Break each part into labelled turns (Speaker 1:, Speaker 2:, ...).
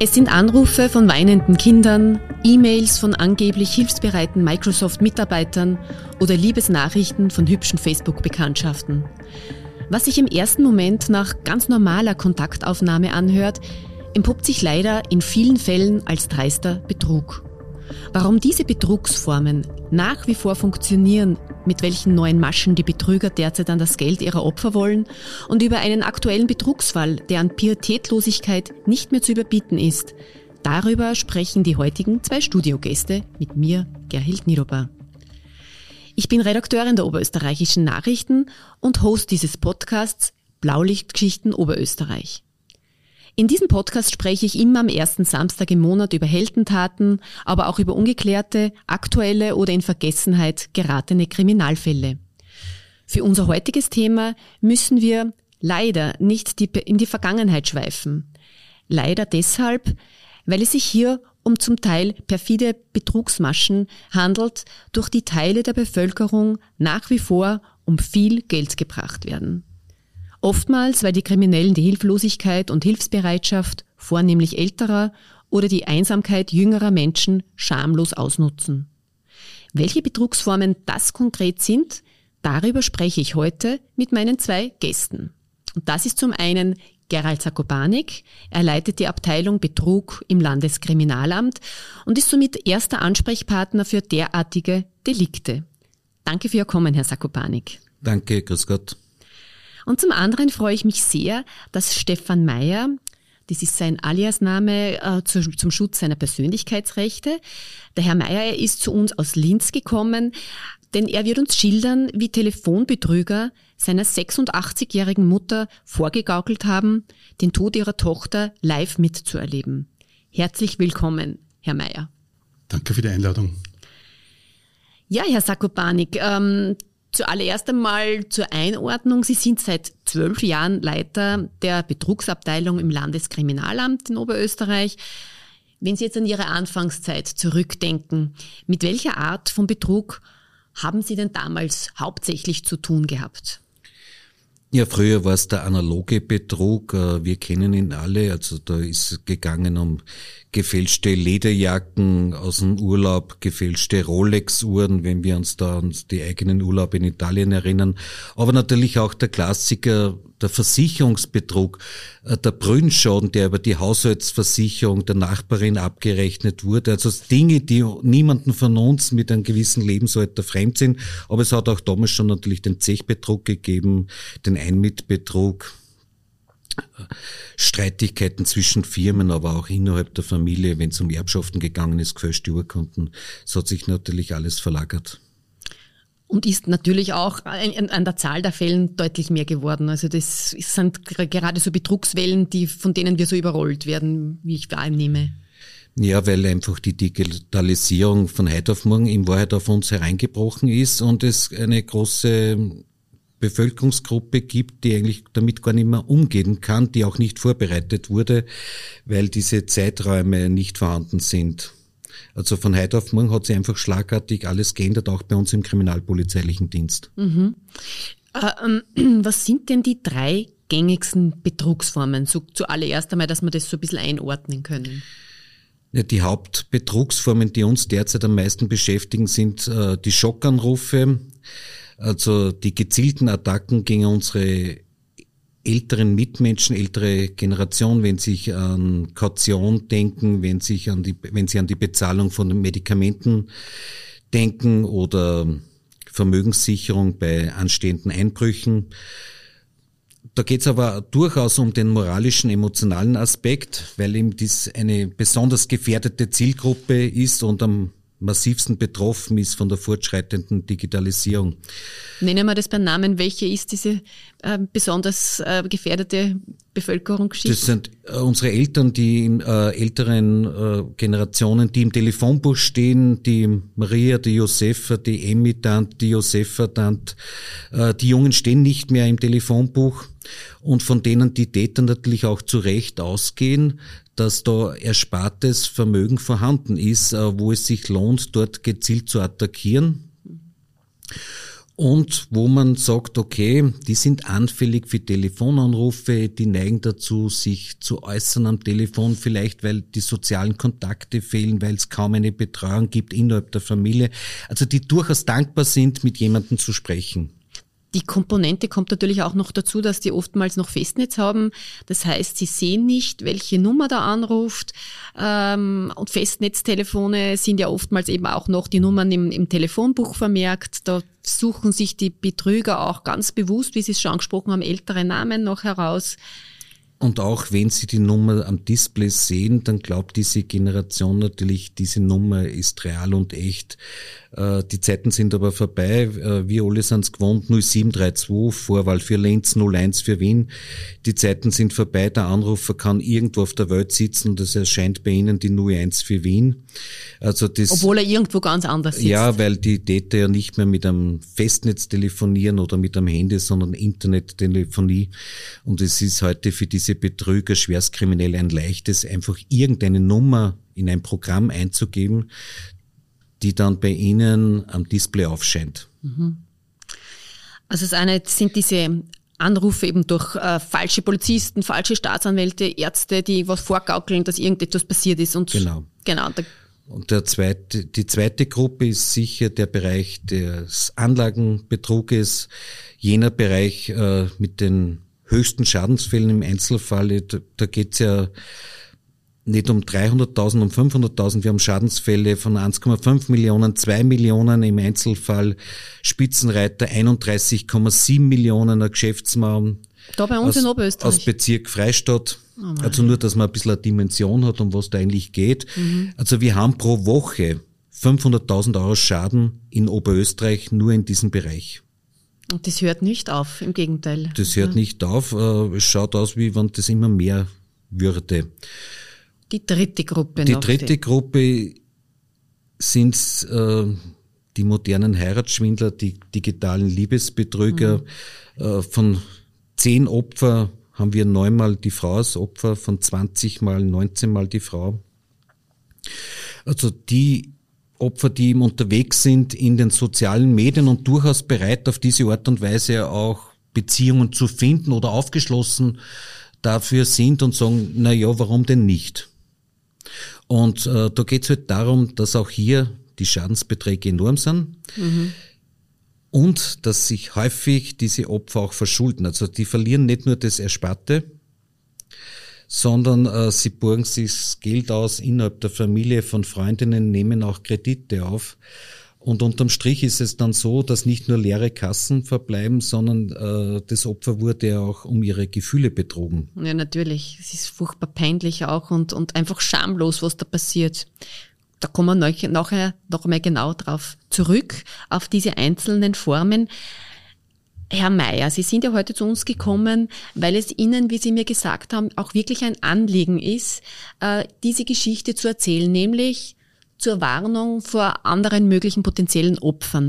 Speaker 1: Es sind Anrufe von weinenden Kindern, E-Mails von angeblich hilfsbereiten Microsoft-Mitarbeitern oder Liebesnachrichten von hübschen Facebook-Bekanntschaften. Was sich im ersten Moment nach ganz normaler Kontaktaufnahme anhört, entpuppt sich leider in vielen Fällen als dreister Betrug. Warum diese Betrugsformen nach wie vor funktionieren, mit welchen neuen Maschen die Betrüger derzeit an das Geld ihrer Opfer wollen und über einen aktuellen Betrugsfall, der an Pietätlosigkeit nicht mehr zu überbieten ist, darüber sprechen die heutigen 2 Studiogäste mit mir, Gerhild Nidober. Ich bin Redakteurin der Oberösterreichischen Nachrichten und Host dieses Podcasts Blaulichtgeschichten Oberösterreich. In diesem Podcast spreche ich immer am ersten Samstag im Monat über Heldentaten, aber auch über ungeklärte, aktuelle oder in Vergessenheit geratene Kriminalfälle. Für unser heutiges Thema müssen wir leider nicht in die Vergangenheit schweifen. Leider deshalb, weil es sich hier um zum Teil perfide Betrugsmaschen handelt, durch die Teile der Bevölkerung nach wie vor um viel Geld gebracht werden. Oftmals, weil die Kriminellen die Hilflosigkeit und Hilfsbereitschaft vornehmlich älterer oder die Einsamkeit jüngerer Menschen schamlos ausnutzen. Welche Betrugsformen das konkret sind, darüber spreche ich heute mit meinen 2 Gästen. Und das ist zum einen Gerald Sakopanik. Er leitet die Abteilung Betrug im Landeskriminalamt und ist somit erster Ansprechpartner für derartige Delikte. Danke für Ihr Kommen, Herr Sakopanik.
Speaker 2: Danke, grüß Gott.
Speaker 1: Und zum anderen freue ich mich sehr, dass Stefan Meyer, das ist sein Aliasname zum Schutz seiner Persönlichkeitsrechte, der Herr Meyer ist zu uns aus Linz gekommen, denn er wird uns schildern, wie Telefonbetrüger seiner 86-jährigen Mutter vorgegaukelt haben, den Tod ihrer Tochter live mitzuerleben. Herzlich willkommen, Herr Meyer.
Speaker 3: Danke für die Einladung.
Speaker 1: Ja, Herr Sakopanik, zuallererst einmal zur Einordnung. Sie sind seit 12 Jahren Leiter der Betrugsabteilung im Landeskriminalamt in Oberösterreich. Wenn Sie jetzt an Ihre Anfangszeit zurückdenken, mit welcher Art von Betrug haben Sie denn damals hauptsächlich zu tun gehabt?
Speaker 2: Ja, früher war es der analoge Betrug. Wir kennen ihn alle. Also da ist gegangen um gefälschte Lederjacken aus dem Urlaub, gefälschte Rolex-Uhren, wenn wir uns da an die eigenen Urlaube in Italien erinnern. Aber natürlich auch der Klassiker, der Versicherungsbetrug, der Brünnschaden, der über die Haushaltsversicherung der Nachbarin abgerechnet wurde. Also Dinge, die niemanden von uns mit einem gewissen Lebensalter fremd sind. Aber es hat auch damals schon natürlich den Zechbetrug gegeben, den Einmietbetrug, Streitigkeiten zwischen Firmen, aber auch innerhalb der Familie, wenn es um Erbschaften gegangen ist, gefälschte Urkunden. Es hat sich natürlich alles verlagert.
Speaker 1: Und ist natürlich auch an der Zahl der Fällen deutlich mehr geworden. Also das sind gerade so Betrugswellen, von denen wir so überrollt werden, wie ich wahrnehme.
Speaker 2: Ja, weil einfach die Digitalisierung von heute auf morgen in Wahrheit auf uns hereingebrochen ist und es eine große Bevölkerungsgruppe gibt, die eigentlich damit gar nicht mehr umgehen kann, die auch nicht vorbereitet wurde, weil diese Zeiträume nicht vorhanden sind. Also von heute auf morgen hat sich einfach schlagartig alles geändert, auch bei uns im kriminalpolizeilichen Dienst.
Speaker 1: Mhm. Was sind denn die 3 gängigsten Betrugsformen? So zuallererst einmal, dass wir das so ein bisschen einordnen können.
Speaker 2: Ja, die Hauptbetrugsformen, die uns derzeit am meisten beschäftigen, sind die Schockanrufe, also die gezielten Attacken gegen unsere älteren Mitmenschen, ältere Generation, wenn sie sich an Kaution denken, wenn sie an die Bezahlung von Medikamenten denken oder Vermögenssicherung bei anstehenden Einbrüchen. Da geht es aber durchaus um den moralischen, emotionalen Aspekt, weil eben dies eine besonders gefährdete Zielgruppe ist und am massivsten betroffen ist von der fortschreitenden Digitalisierung.
Speaker 1: Nennen wir das beim Namen. Welche ist diese besonders gefährdete Bevölkerungsschicht?
Speaker 2: Das sind unsere Eltern, die in älteren Generationen, die im Telefonbuch stehen, die Maria, die Josefa, die Emmi-Tant, die Josefa-Tant. Die Jungen stehen nicht mehr im Telefonbuch und von denen die Täter natürlich auch zu Recht ausgehen, dass da erspartes Vermögen vorhanden ist, wo es sich lohnt, dort gezielt zu attackieren. Und wo man sagt, okay, die sind anfällig für Telefonanrufe, die neigen dazu, sich zu äußern am Telefon, vielleicht weil die sozialen Kontakte fehlen, weil es kaum eine Betreuung gibt innerhalb der Familie. Also die durchaus dankbar sind, mit jemandem zu sprechen.
Speaker 1: Die Komponente kommt natürlich auch noch dazu, dass die oftmals noch Festnetz haben. Das heißt, sie sehen nicht, welche Nummer da anruft. Und Festnetztelefone sind ja oftmals eben auch noch die Nummern im Telefonbuch vermerkt. Da suchen sich die Betrüger auch ganz bewusst, wie Sie es schon angesprochen haben, ältere Namen noch heraus.
Speaker 2: Und auch wenn Sie die Nummer am Display sehen, dann glaubt diese Generation natürlich, diese Nummer ist real und echt. Die Zeiten sind aber vorbei. Wir alle sind es gewohnt, 0732, Vorwahl für Linz, 01 für Wien. Die Zeiten sind vorbei. Der Anrufer kann irgendwo auf der Welt sitzen und es erscheint bei Ihnen die 01 für Wien. Also das,
Speaker 1: obwohl er irgendwo ganz anders sitzt.
Speaker 2: Ja, weil die Täter ja nicht mehr mit einem Festnetz telefonieren oder mit einem Handy, sondern Internettelefonie. Und es ist heute für diese Betrüger, Schwerstkriminelle ein leichtes, einfach irgendeine Nummer in ein Programm einzugeben, die dann bei Ihnen am Display aufscheint.
Speaker 1: Also das eine sind diese Anrufe eben durch falsche Polizisten, falsche Staatsanwälte, Ärzte, die was vorgaukeln, dass irgendetwas passiert ist. Und
Speaker 2: genau. Und die zweite Gruppe ist sicher der Bereich des Anlagenbetruges, jener Bereich mit den höchsten Schadensfällen im Einzelfall. Da geht's ja nicht um 300.000, um 500.000. Wir haben Schadensfälle von 1,5 Millionen, 2 Millionen im Einzelfall. Spitzenreiter 31,7 Millionen, ein Geschäftsmann.
Speaker 1: Da bei uns in Oberösterreich.
Speaker 2: Aus Bezirk Freistadt. Also nur, dass man ein bisschen eine Dimension hat, um was da eigentlich geht. Also wir haben pro Woche 500.000 Euro Schaden in Oberösterreich nur in diesem Bereich.
Speaker 1: Und das hört nicht auf, im Gegenteil.
Speaker 2: Das hört nicht auf. Es schaut aus, wie wenn das immer mehr würde.
Speaker 1: Die dritte Gruppe
Speaker 2: noch. Die dritte Gruppe sind die modernen Heiratsschwindler, die digitalen Liebesbetrüger. Von 10 Opfer haben wir 9-mal die Frau als Opfer, von 20-mal 19-mal die Frau. Also die Opfer, die eben unterwegs sind in den sozialen Medien und durchaus bereit, auf diese Art und Weise auch Beziehungen zu finden oder aufgeschlossen dafür sind und sagen, na ja, warum denn nicht? Und da geht es halt darum, dass auch hier die Schadensbeträge enorm sind und dass sich häufig diese Opfer auch verschulden. Also die verlieren nicht nur das Ersparte, sondern sie borgen sich das Geld aus innerhalb der Familie von Freundinnen, nehmen auch Kredite auf. Und unterm Strich ist es dann so, dass nicht nur leere Kassen verbleiben, sondern das Opfer wurde ja auch um ihre Gefühle betrogen.
Speaker 1: Ja, natürlich. Es ist furchtbar peinlich auch und einfach schamlos, was da passiert. Da kommen wir nachher noch einmal genau drauf zurück, auf diese einzelnen Formen. Herr Meier, Sie sind ja heute zu uns gekommen, weil es Ihnen, wie Sie mir gesagt haben, auch wirklich ein Anliegen ist, diese Geschichte zu erzählen, nämlich zur Warnung vor anderen möglichen potenziellen Opfern.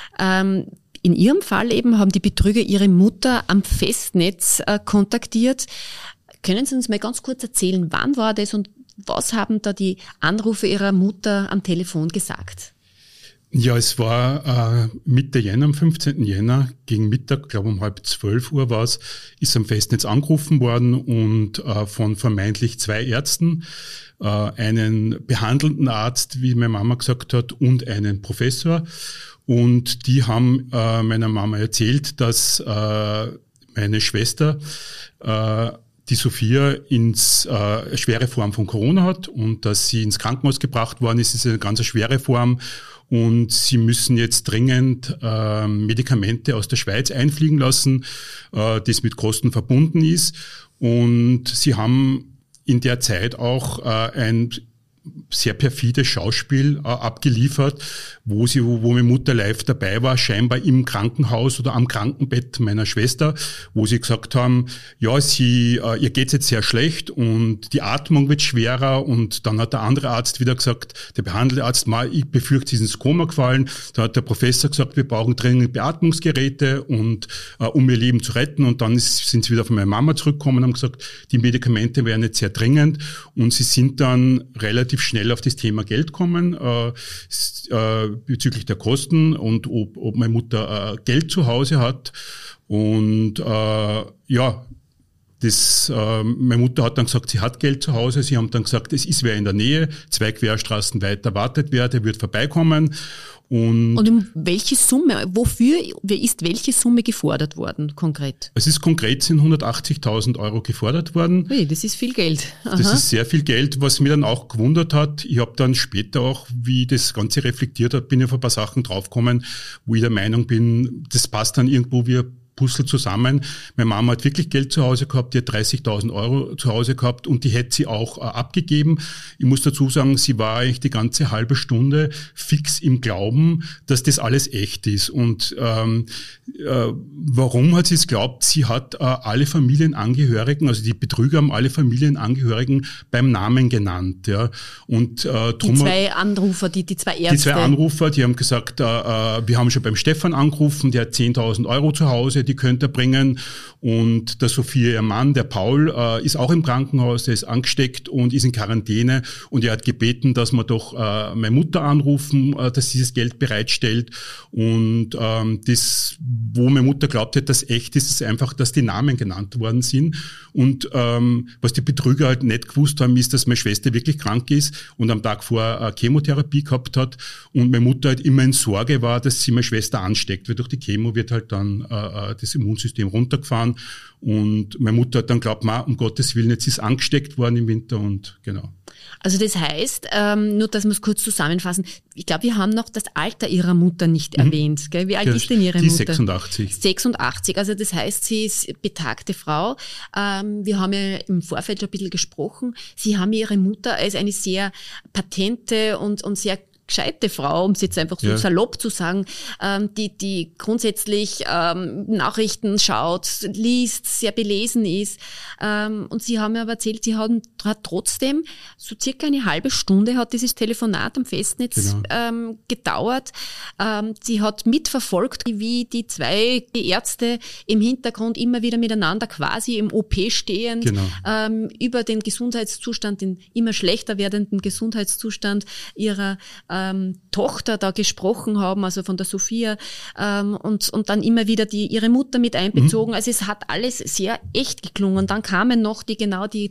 Speaker 1: In Ihrem Fall eben haben die Betrüger Ihre Mutter am Festnetz kontaktiert. Können Sie uns mal ganz kurz erzählen, wann war das und was haben da die Anrufe Ihrer Mutter am Telefon gesagt?
Speaker 3: Ja, es war Mitte Jänner, am 15. Jänner, gegen Mittag, glaube um 11:30 war es, ist am Festnetz angerufen worden und von vermeintlich 2 Ärzten, einen behandelnden Arzt, wie meine Mama gesagt hat, und einen Professor. Und die haben meiner Mama erzählt, dass meine Schwester, die Sophia, schwere Form von Corona hat und dass sie ins Krankenhaus gebracht worden ist. Es ist eine ganz schwere Form. Und sie müssen jetzt dringend Medikamente aus der Schweiz einfliegen lassen, das mit Kosten verbunden ist. Und sie haben in der Zeit auch ein sehr perfides Schauspiel abgeliefert, wo meine Mutter live dabei war, scheinbar im Krankenhaus oder am Krankenbett meiner Schwester, wo sie gesagt haben, ja, ihr geht's jetzt sehr schlecht und die Atmung wird schwerer, und dann hat der andere Arzt wieder gesagt, der behandelte Arzt, ich befürchte, sie ist ins Koma gefallen. Da hat der Professor gesagt, wir brauchen dringend Beatmungsgeräte und um ihr Leben zu retten, und dann sind sie wieder von meiner Mama zurückgekommen und haben gesagt, die Medikamente wären jetzt sehr dringend, und sie sind dann relativ relativ schnell auf das Thema Geld kommen, bezüglich der Kosten und ob meine Mutter Geld zu Hause hat. Und meine Mutter hat dann gesagt, sie hat Geld zu Hause. Sie haben dann gesagt, es ist wer in der Nähe, 2 Querstraßen weiter wartet wer, der wird vorbeikommen. Und
Speaker 1: um welche Summe, ist welche Summe gefordert worden konkret?
Speaker 3: Es ist konkret sind 180.000 Euro gefordert worden.
Speaker 1: Ui, das ist viel Geld. Aha.
Speaker 3: Das ist sehr viel Geld, was mir dann auch gewundert hat. Ich habe dann später auch, wie das Ganze reflektiert hat, bin ich auf ein paar Sachen draufgekommen, wo ich der Meinung bin, das passt dann irgendwo wie ein Puzzle zusammen. Meine Mama hat wirklich Geld zu Hause gehabt, die hat 30.000 Euro zu Hause gehabt und die hätte sie auch abgegeben. Ich muss dazu sagen, sie war eigentlich die ganze halbe Stunde fix im Glauben, dass das alles echt ist. Und warum hat sie es geglaubt? Sie hat alle Familienangehörigen, also die Betrüger haben alle Familienangehörigen beim Namen genannt. Ja. Und
Speaker 1: die 2 Anrufer, die 2 Ärzte.
Speaker 3: Die 2 Anrufer, die haben gesagt, wir haben schon beim Stefan angerufen, der hat 10.000 Euro zu Hause, die könnte er bringen. Und der Sophia, ihr Mann, der Paul, ist auch im Krankenhaus, der ist angesteckt und ist in Quarantäne. Und er hat gebeten, dass wir doch meine Mutter anrufen, dass sie das Geld bereitstellt. Und das, wo meine Mutter glaubt hat, dass echt ist, ist einfach, dass die Namen genannt worden sind. Und was die Betrüger halt nicht gewusst haben, ist, dass meine Schwester wirklich krank ist und am Tag vor Chemotherapie gehabt hat. Und meine Mutter halt immer in Sorge war, dass sie meine Schwester ansteckt, weil durch die Chemo wird halt dann das Immunsystem runtergefahren. Und meine Mutter hat dann glaubt, um Gottes Willen, jetzt ist angesteckt worden im Winter und genau.
Speaker 1: Also das heißt, nur dass wir es kurz zusammenfassen, ich glaube, wir haben noch das Alter ihrer Mutter nicht erwähnt. Gell? Wie alt ist denn ihre Mutter?
Speaker 3: 86.
Speaker 1: 86, also das heißt, sie ist betagte Frau. Wir haben ja im Vorfeld schon ein bisschen gesprochen. Sie haben ihre Mutter als eine sehr patente und sehr gescheite Frau, um es jetzt einfach so salopp zu sagen, die grundsätzlich Nachrichten schaut, liest, sehr belesen ist. Und sie haben mir aber erzählt, sie hat trotzdem so circa eine halbe Stunde hat dieses Telefonat am Festnetz gedauert. Sie hat mitverfolgt, wie die 2 Ärzte im Hintergrund immer wieder miteinander quasi im OP stehend über den Gesundheitszustand, den immer schlechter werdenden Gesundheitszustand ihrer Tochter da gesprochen haben, also von der Sophia, und dann immer wieder ihre Mutter mit einbezogen. Also es hat alles sehr echt geklungen. Dann kamen noch die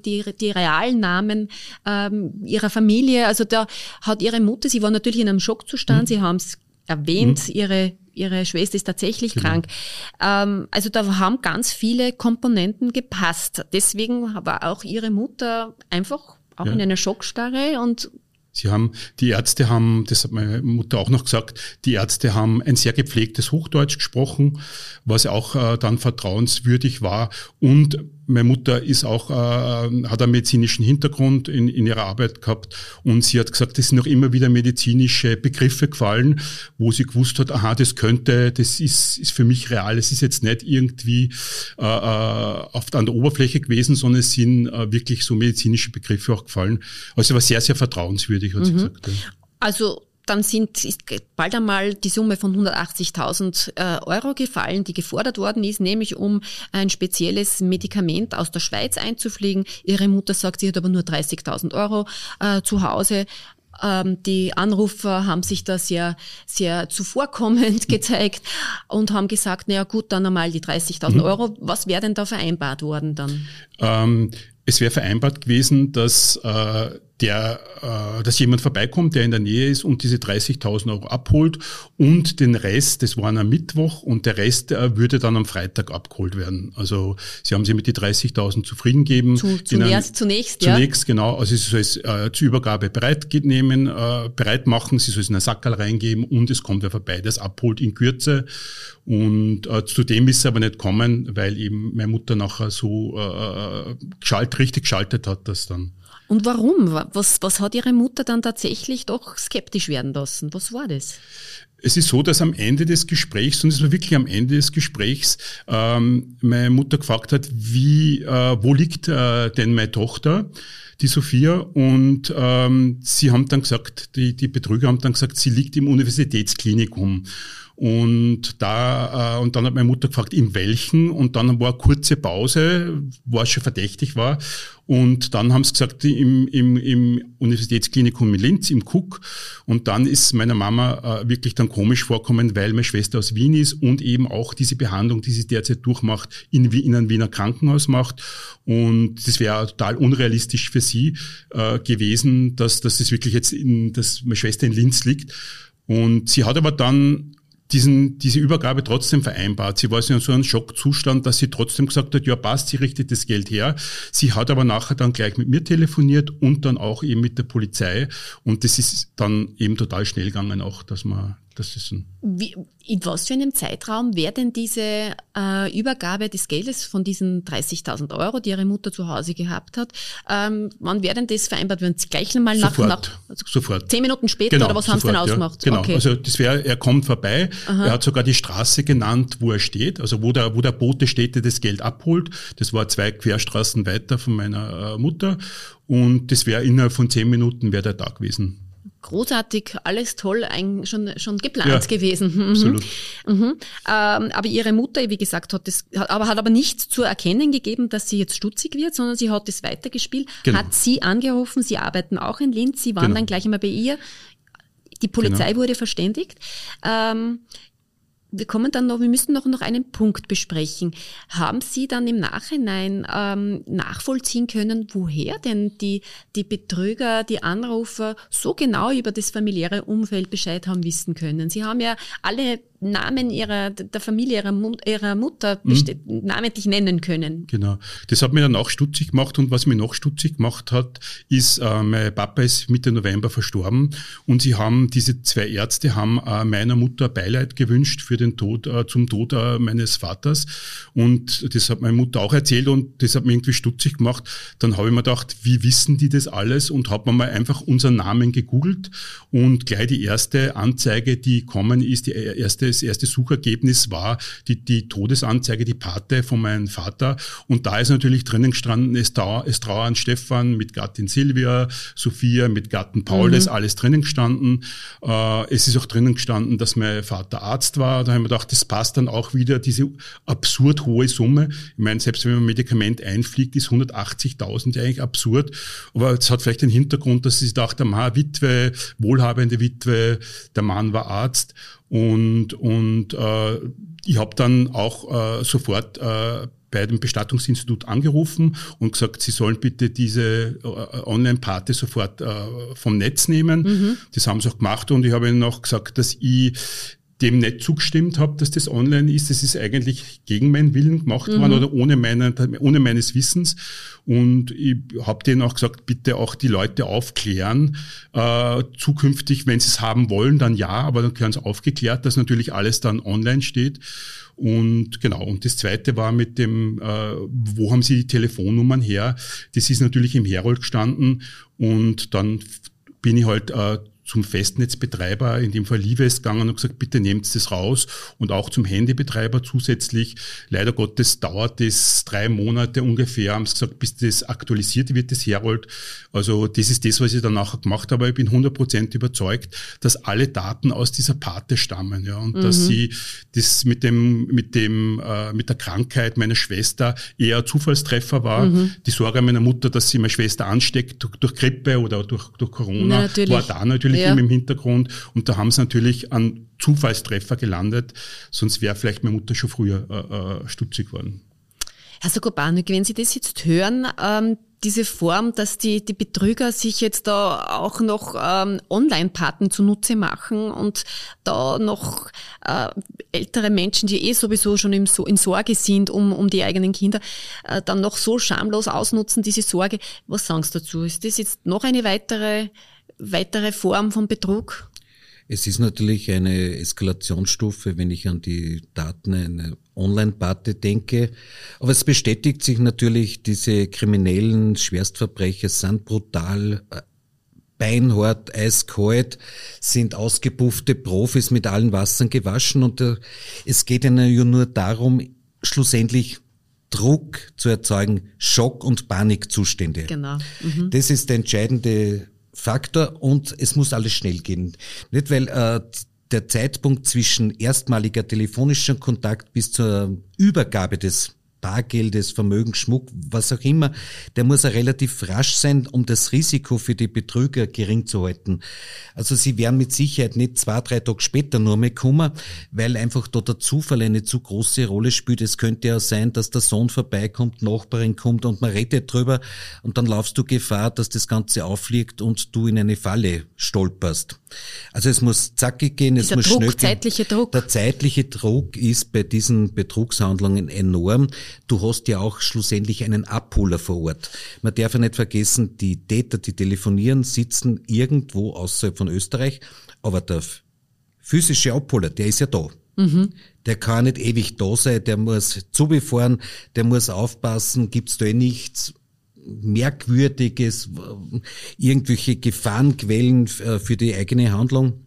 Speaker 1: realen Namen ihrer Familie. Also da hat ihre Mutter, sie war natürlich in einem Schockzustand, sie haben es erwähnt, ihre Schwester ist tatsächlich krank. Also da haben ganz viele Komponenten gepasst. Deswegen war auch ihre Mutter einfach auch in einer Schockstarre und
Speaker 3: die Ärzte haben, das hat meine Mutter auch noch gesagt, die Ärzte haben ein sehr gepflegtes Hochdeutsch gesprochen, was auch dann vertrauenswürdig war. Und meine Mutter ist auch, hat einen medizinischen Hintergrund in ihrer Arbeit gehabt und sie hat gesagt, es sind noch immer wieder medizinische Begriffe gefallen, wo sie gewusst hat, das ist für mich real, es ist jetzt nicht irgendwie an der Oberfläche gewesen, sondern es sind wirklich so medizinische Begriffe auch gefallen. Also war sehr, sehr vertrauenswürdig, hat sie gesagt. Ja.
Speaker 1: Also dann ist bald einmal die Summe von 180.000 Euro gefallen, die gefordert worden ist, nämlich um ein spezielles Medikament aus der Schweiz einzufliegen. Ihre Mutter sagt, sie hat aber nur 30.000 Euro zu Hause. Die Anrufer haben sich da sehr, sehr zuvorkommend gezeigt und haben gesagt, naja gut, dann einmal die 30.000 Euro. Was wäre denn da vereinbart worden dann?
Speaker 3: Es wäre vereinbart gewesen, dass jemand vorbeikommt, der in der Nähe ist und diese 30.000 Euro abholt und den Rest, das war am Mittwoch und der Rest würde dann am Freitag abgeholt werden. Also sie haben sich mit die 30.000 zufrieden gegeben.
Speaker 1: Zunächst,
Speaker 3: genau. Also sie soll es zur Übergabe bereit machen, sie soll es in einen Sackerl reingeben und es kommt wer vorbei, der es abholt in Kürze. Und zu dem ist es aber nicht kommen, weil eben meine Mutter nachher so richtig geschaltet hat, dass dann.
Speaker 1: Und warum? Was hat Ihre Mutter dann tatsächlich doch skeptisch werden lassen? Was war das?
Speaker 3: Es ist so, dass am Ende des Gesprächs, und es war wirklich am Ende des Gesprächs, meine Mutter gefragt hat, wo liegt denn meine Tochter, die Sophia? Und sie haben dann gesagt, die Betrüger haben dann gesagt, sie liegt im Universitätsklinikum. Und dann hat meine Mutter gefragt, in welchen? Und dann war eine kurze Pause, wo es schon verdächtig war. Und dann haben sie gesagt, im Universitätsklinikum in Linz, im Cook. Und dann ist meiner Mama wirklich dann komisch vorkommen, weil meine Schwester aus Wien ist und eben auch diese Behandlung, die sie derzeit durchmacht, in einem Wiener Krankenhaus macht. Und das wäre total unrealistisch für sie gewesen, dass es wirklich jetzt dass meine Schwester in Linz liegt. Und sie hat aber dann diese Übergabe trotzdem vereinbart. Sie war in so einem Schockzustand, dass sie trotzdem gesagt hat, ja passt, sie richtet das Geld her. Sie hat aber nachher dann gleich mit mir telefoniert und dann auch eben mit der Polizei. Und das ist dann eben total schnell gegangen auch,
Speaker 1: in was für einem Zeitraum wäre denn diese Übergabe des Geldes von diesen 30.000 Euro, die ihre Mutter zu Hause gehabt hat, wann wäre denn das vereinbart? Wenn Sie gleich mal
Speaker 3: sofort.
Speaker 1: 10 Minuten später, genau, oder was haben Sie denn ausgemacht?
Speaker 3: Ja, genau,
Speaker 1: okay.
Speaker 3: Also er kommt vorbei. Aha. Er hat sogar die Straße genannt, wo er steht, also wo der Bote steht, der das Geld abholt. Das war 2 Querstraßen weiter von meiner Mutter und das wäre innerhalb von 10 Minuten wäre der Tag gewesen.
Speaker 1: Großartig, alles toll, schon geplant gewesen. Mhm.
Speaker 3: Absolut.
Speaker 1: Mhm. Aber ihre Mutter, wie gesagt, hat aber nicht zu erkennen gegeben, dass sie jetzt stutzig wird, sondern sie hat es weitergespielt,
Speaker 3: genau.
Speaker 1: Hat sie angerufen, sie arbeiten auch in Linz, sie waren dann gleich einmal bei ihr. Die Polizei wurde verständigt. Wir müssen noch einen Punkt besprechen. Haben Sie dann im Nachhinein nachvollziehen können, woher denn die Betrüger, die Anrufer so genau über das familiäre Umfeld Bescheid haben wissen können? Sie haben ja alle Namen der Familie ihrer Mutter namentlich nennen können.
Speaker 3: Genau. Das hat mich dann auch stutzig gemacht und was mich noch stutzig gemacht hat, ist, mein Papa ist Mitte November verstorben und diese 2 Ärzte haben meiner Mutter Beileid gewünscht für den Tod, zum Tod meines Vaters und das hat meine Mutter auch erzählt und das hat mich irgendwie stutzig gemacht. Dann habe ich mir gedacht, wie wissen die das alles und habe mir mal einfach unseren Namen gegoogelt und gleich die erste Anzeige, die gekommen ist, das erste Suchergebnis war die Todesanzeige, die Pate von meinem Vater. Und da ist natürlich drinnen gestanden, es trauer an Stefan mit Gattin Silvia, Sophia mit Gatten Paul, da ist alles drinnen gestanden. Es ist auch drinnen gestanden, dass mein Vater Arzt war. Da habe ich mir gedacht, das passt dann auch wieder, diese absurd hohe Summe. Ich meine, selbst wenn man ein Medikament einfliegt, ist 180.000 ja eigentlich absurd. Aber es hat vielleicht den Hintergrund, dass ich dachte, Witwe, wohlhabende Witwe, der Mann war Arzt. Und ich habe dann auch sofort bei dem Bestattungsinstitut angerufen und gesagt, sie sollen bitte diese Online-Pate sofort vom Netz nehmen. Mhm. Das haben sie auch gemacht und ich habe ihnen auch gesagt, dass ich dem nicht zugestimmt habe, dass das online ist. Das ist eigentlich gegen meinen Willen gemacht worden oder ohne meines Wissens. Und ich habe denen auch gesagt, bitte auch die Leute aufklären. Zukünftig, wenn sie es haben wollen, dann ja, aber dann gehören sie aufgeklärt, dass natürlich alles dann online steht. Und genau, und das Zweite war mit dem, wo haben Sie die Telefonnummern her? Das ist natürlich im Herold gestanden und dann bin ich halt zum Festnetzbetreiber, in dem Fall Lives, gegangen und gesagt, bitte nehmt das raus und auch zum Handybetreiber zusätzlich. Leider Gottes dauert das 3 Monate ungefähr, haben sie gesagt, bis das aktualisiert wird, das Herold. Also das ist das, was ich dann nachher gemacht habe. Ich bin 100% überzeugt, dass alle Daten aus dieser Pate stammen, ja, und dass sie das mit der Krankheit meiner Schwester eher Zufallstreffer war. Die Sorge meiner Mutter, dass sie meine Schwester ansteckt durch Grippe oder durch Corona, war da natürlich im Hintergrund und da haben sie natürlich an Zufallstreffer gelandet, sonst wäre vielleicht meine Mutter schon früher stutzig geworden.
Speaker 1: Herr Sokopanik, wenn Sie das jetzt hören, diese Form, dass die Betrüger sich jetzt da auch noch Online-Paten zunutze machen und da noch ältere Menschen, die sowieso schon in Sorge sind um die eigenen Kinder, dann noch so schamlos ausnutzen, diese Sorge. Was sagen Sie dazu? Ist das jetzt noch eine weitere Form von Betrug?
Speaker 2: Es ist natürlich eine Eskalationsstufe, wenn ich an die Daten einer Online-Pate denke. Aber es bestätigt sich natürlich, diese kriminellen Schwerstverbrecher sind brutal, beinhart, eiskalt, sind ausgepuffte Profis mit allen Wassern gewaschen und es geht ihnen ja nur darum, schlussendlich Druck zu erzeugen, Schock- und Panikzustände.
Speaker 1: Genau.
Speaker 2: Das ist der entscheidende Faktor und es muss alles schnell gehen. Nicht, weil der Zeitpunkt zwischen erstmaliger telefonischem Kontakt bis zur Übergabe des Bargeldes, Vermögen, Schmuck, was auch immer, der muss auch relativ rasch sein, um das Risiko für die Betrüger gering zu halten. Also sie werden mit Sicherheit nicht 2-3 Tage später nur mehr kommen, weil einfach da der Zufall eine zu große Rolle spielt. Es könnte ja sein, dass der Sohn vorbeikommt, Nachbarin kommt und man redet drüber und dann laufst du Gefahr, dass das Ganze auffliegt und du in eine Falle stolperst. Also es muss zackig gehen, es muss schnell gehen.
Speaker 1: Zeitliche Druck.
Speaker 2: Der zeitliche Druck ist bei diesen Betrugshandlungen enorm. Du hast ja auch schlussendlich einen Abholer vor Ort. Man darf ja nicht vergessen, die Täter, die telefonieren, sitzen irgendwo außerhalb von Österreich, aber der physische Abholer, der ist ja da. Der kann nicht ewig da sein, der muss zubefahren, der muss aufpassen, gibt's da nichts Merkwürdiges, irgendwelche Gefahrenquellen für die eigene Handlung.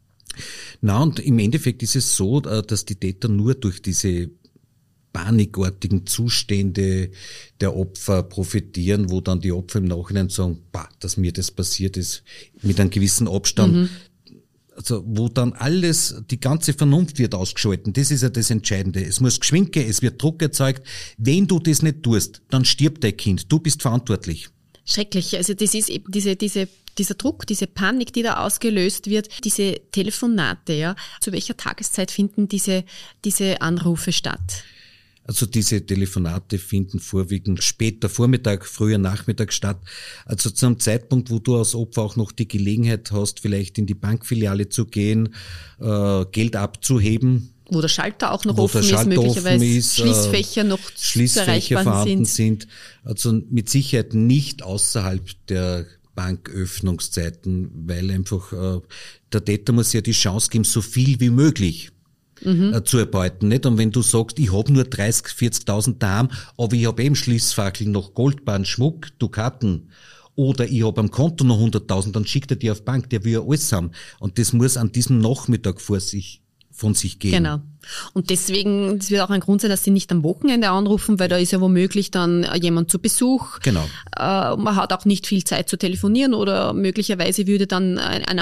Speaker 2: Na, und im Endeffekt ist es so, dass die Täter nur durch diese panikartigen Zustände der Opfer profitieren, wo dann die Opfer im Nachhinein sagen, dass mir das passiert ist, mit einem gewissen Abstand. Also, wo dann alles, die ganze Vernunft wird ausgeschalten. Das ist ja das Entscheidende. Es muss geschwind gehen, es wird Druck erzeugt. Wenn du das nicht tust, dann stirbt dein Kind. Du bist verantwortlich.
Speaker 1: Schrecklich. Also das ist eben dieser Druck, diese Panik, die da ausgelöst wird, diese Telefonate, ja. Zu welcher Tageszeit finden diese Anrufe statt?
Speaker 2: Also diese Telefonate finden vorwiegend später Vormittag, früher Nachmittag statt. Also zu einem Zeitpunkt, wo du als Opfer auch noch die Gelegenheit hast, vielleicht in die Bankfiliale zu gehen, Geld abzuheben.
Speaker 1: Wo der Schalter auch noch offen ist, möglicherweise Schließfächer noch
Speaker 2: Schließfächer vorhanden sind. Also mit Sicherheit nicht außerhalb der Banköffnungszeiten, weil einfach der Täter muss ja die Chance geben, so viel wie möglich zu erbeuten, nicht? Und wenn du sagst, ich habe nur 30.000, 40.000 daheim, aber ich habe eben Schließfackeln, noch Goldbahn, Schmuck, Dukaten, oder ich habe am Konto noch 100.000, dann schickt er die auf Bank, der will ja alles haben. Und das muss an diesem Nachmittag von sich geben.
Speaker 1: Genau. Und deswegen, das wird auch ein Grund sein, dass sie nicht am Wochenende anrufen, weil da ist ja womöglich dann jemand zu Besuch.
Speaker 2: Genau.
Speaker 1: Man hat auch nicht viel Zeit zu telefonieren oder möglicherweise würde dann ein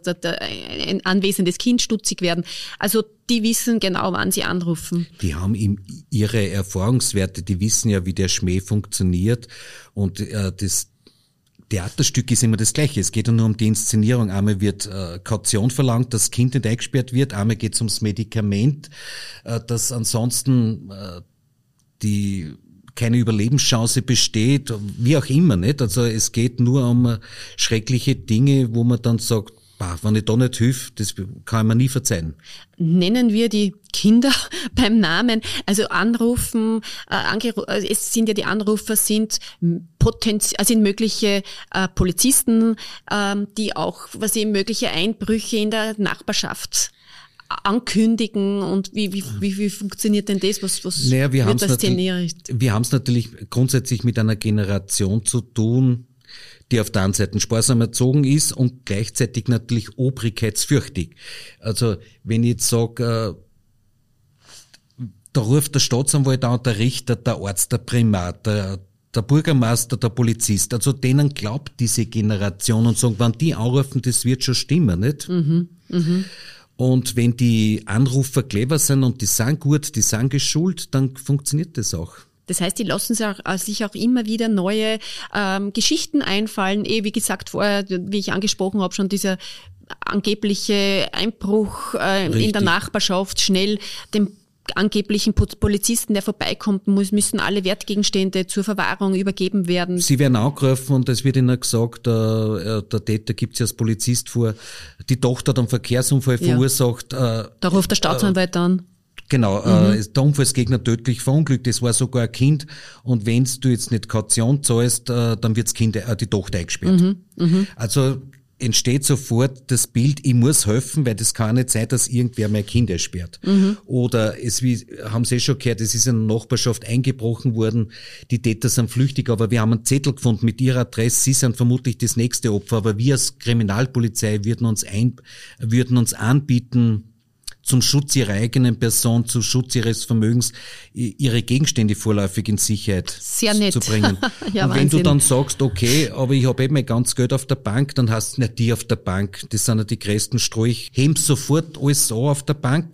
Speaker 1: anwesendes Kind stutzig werden. Also die wissen genau, wann sie anrufen.
Speaker 2: Die haben ihre Erfahrungswerte, die wissen ja, wie der Schmäh funktioniert und das Theaterstück ist immer das Gleiche. Es geht ja nur um die Inszenierung. Einmal wird Kaution verlangt, dass das Kind nicht eingesperrt wird. Einmal geht es ums Medikament, dass ansonsten keine Überlebenschance besteht, wie auch immer, nicht? Also es geht nur um schreckliche Dinge, wo man dann sagt, wenn ich da nicht hilf, das kann ich mir nie verzeihen.
Speaker 1: Nennen wir die Kinder beim Namen. Also Anrufen, es sind ja die Anrufer sind mögliche Polizisten, die auch mögliche Einbrüche in der Nachbarschaft ankündigen. Und wie funktioniert denn das? Was
Speaker 2: naja,
Speaker 1: wird das szeniert?
Speaker 2: Wir haben es natürlich grundsätzlich mit einer Generation zu tun, die auf der einen Seite sparsam erzogen ist und gleichzeitig natürlich obrigkeitsfürchtig. Also wenn ich jetzt sage, da ruft der Staatsanwalt an, der Richter, der Arzt, der Primat, der Bürgermeister, der Polizist, also denen glaubt diese Generation und sagen, wenn die anrufen, das wird schon stimmen, nicht? Und wenn die Anrufer clever sind und die sind gut, die sind geschult, dann funktioniert das auch.
Speaker 1: Das heißt, die lassen sich auch immer wieder neue Geschichten einfallen. Wie gesagt, vorher, wie ich angesprochen habe, schon dieser angebliche Einbruch in der Nachbarschaft, schnell dem angeblichen Polizisten, der vorbeikommt, müssen alle Wertgegenstände zur Verwahrung übergeben werden. Sie
Speaker 2: werden angerufen und es wird ihnen gesagt, der Täter gibt sich als Polizist vor. Die Tochter hat einen Verkehrsunfall verursacht.
Speaker 1: Da ruft der Staatsanwalt an.
Speaker 2: Genau, der Unfallsgegner tödlich verunglückt, das war sogar ein Kind und wenn du jetzt nicht Kaution zahlst, dann wird die Tochter eingesperrt. Also entsteht sofort das Bild, ich muss helfen, weil das kann nicht sein, dass irgendwer mein Kind einsperrt. Oder haben Sie schon gehört, es ist in der Nachbarschaft eingebrochen worden, die Täter sind flüchtig, aber wir haben einen Zettel gefunden mit ihrer Adresse, sie sind vermutlich das nächste Opfer, aber wir als Kriminalpolizei würden uns anbieten, zum Schutz ihrer eigenen Person, zum Schutz ihres Vermögens, ihre Gegenstände vorläufig in Sicherheit zu bringen. Ja, und wenn Wahnsinn. Du dann sagst, okay, aber ich habe eben mein ganzes Geld auf der Bank, dann hast du nicht die auf der Bank, das sind ja die größten Strolch, heben sofort alles an auf der Bank,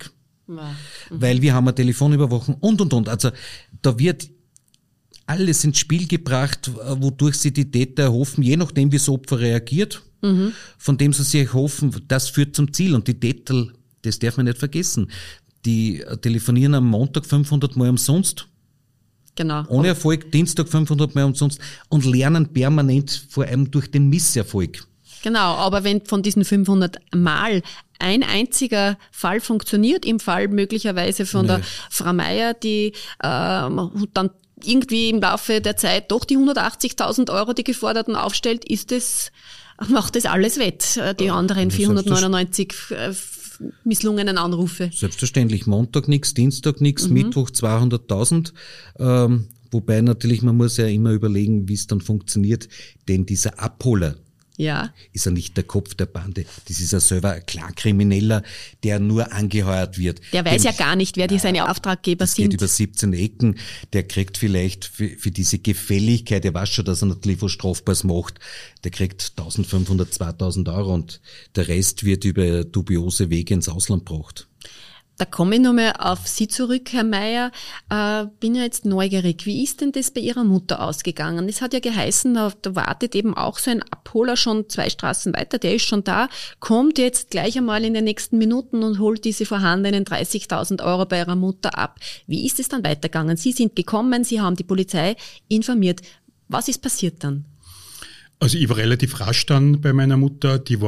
Speaker 2: weil wir haben eine Telefonüberwachung und. Also da wird alles ins Spiel gebracht, wodurch sie die Täter erhoffen, je nachdem, wie das Opfer reagiert, von dem sie sich erhoffen, das führt zum Ziel. Und die Täter, das darf man nicht vergessen, die telefonieren am Montag 500 Mal umsonst.
Speaker 1: Genau.
Speaker 2: Ohne Erfolg, Dienstag 500 Mal umsonst und lernen permanent vor allem durch den Misserfolg.
Speaker 1: Genau, aber wenn von diesen 500 Mal ein einziger Fall funktioniert, im Fall möglicherweise von der Frau Meier, die dann irgendwie im Laufe der Zeit doch die 180.000 Euro, die geforderten, aufstellt, macht das alles wett, die anderen 499 misslungenen Anrufe.
Speaker 2: Selbstverständlich, Montag nichts, Dienstag nichts, Mittwoch 200.000. Wobei natürlich, man muss ja immer überlegen, wie es dann funktioniert, denn dieser Abholer ist ja nicht der Kopf der Bande. Das ist ja selber ein Klarkrimineller, der nur angeheuert wird.
Speaker 1: Der weiß ja gar nicht, wer seine Auftraggeber sind.
Speaker 2: Der geht über 17 Ecken, der kriegt vielleicht für diese Gefälligkeit, der weiß schon, dass er natürlich was Strafbares macht, der kriegt 1.500, 2.000 Euro und der Rest wird über dubiose Wege ins Ausland gebracht.
Speaker 1: Da komme ich nochmal auf Sie zurück, Herr Meier. Bin ja jetzt neugierig. Wie ist denn das bei Ihrer Mutter ausgegangen? Es hat ja geheißen, da wartet eben auch so ein Abholer schon 2 Straßen weiter. Der ist schon da, kommt jetzt gleich einmal in den nächsten Minuten und holt diese vorhandenen 30.000 Euro bei Ihrer Mutter ab. Wie ist es dann weitergegangen? Sie sind gekommen, Sie haben die Polizei informiert. Was ist passiert dann?
Speaker 3: Also ich war relativ rasch dann bei meiner Mutter. Die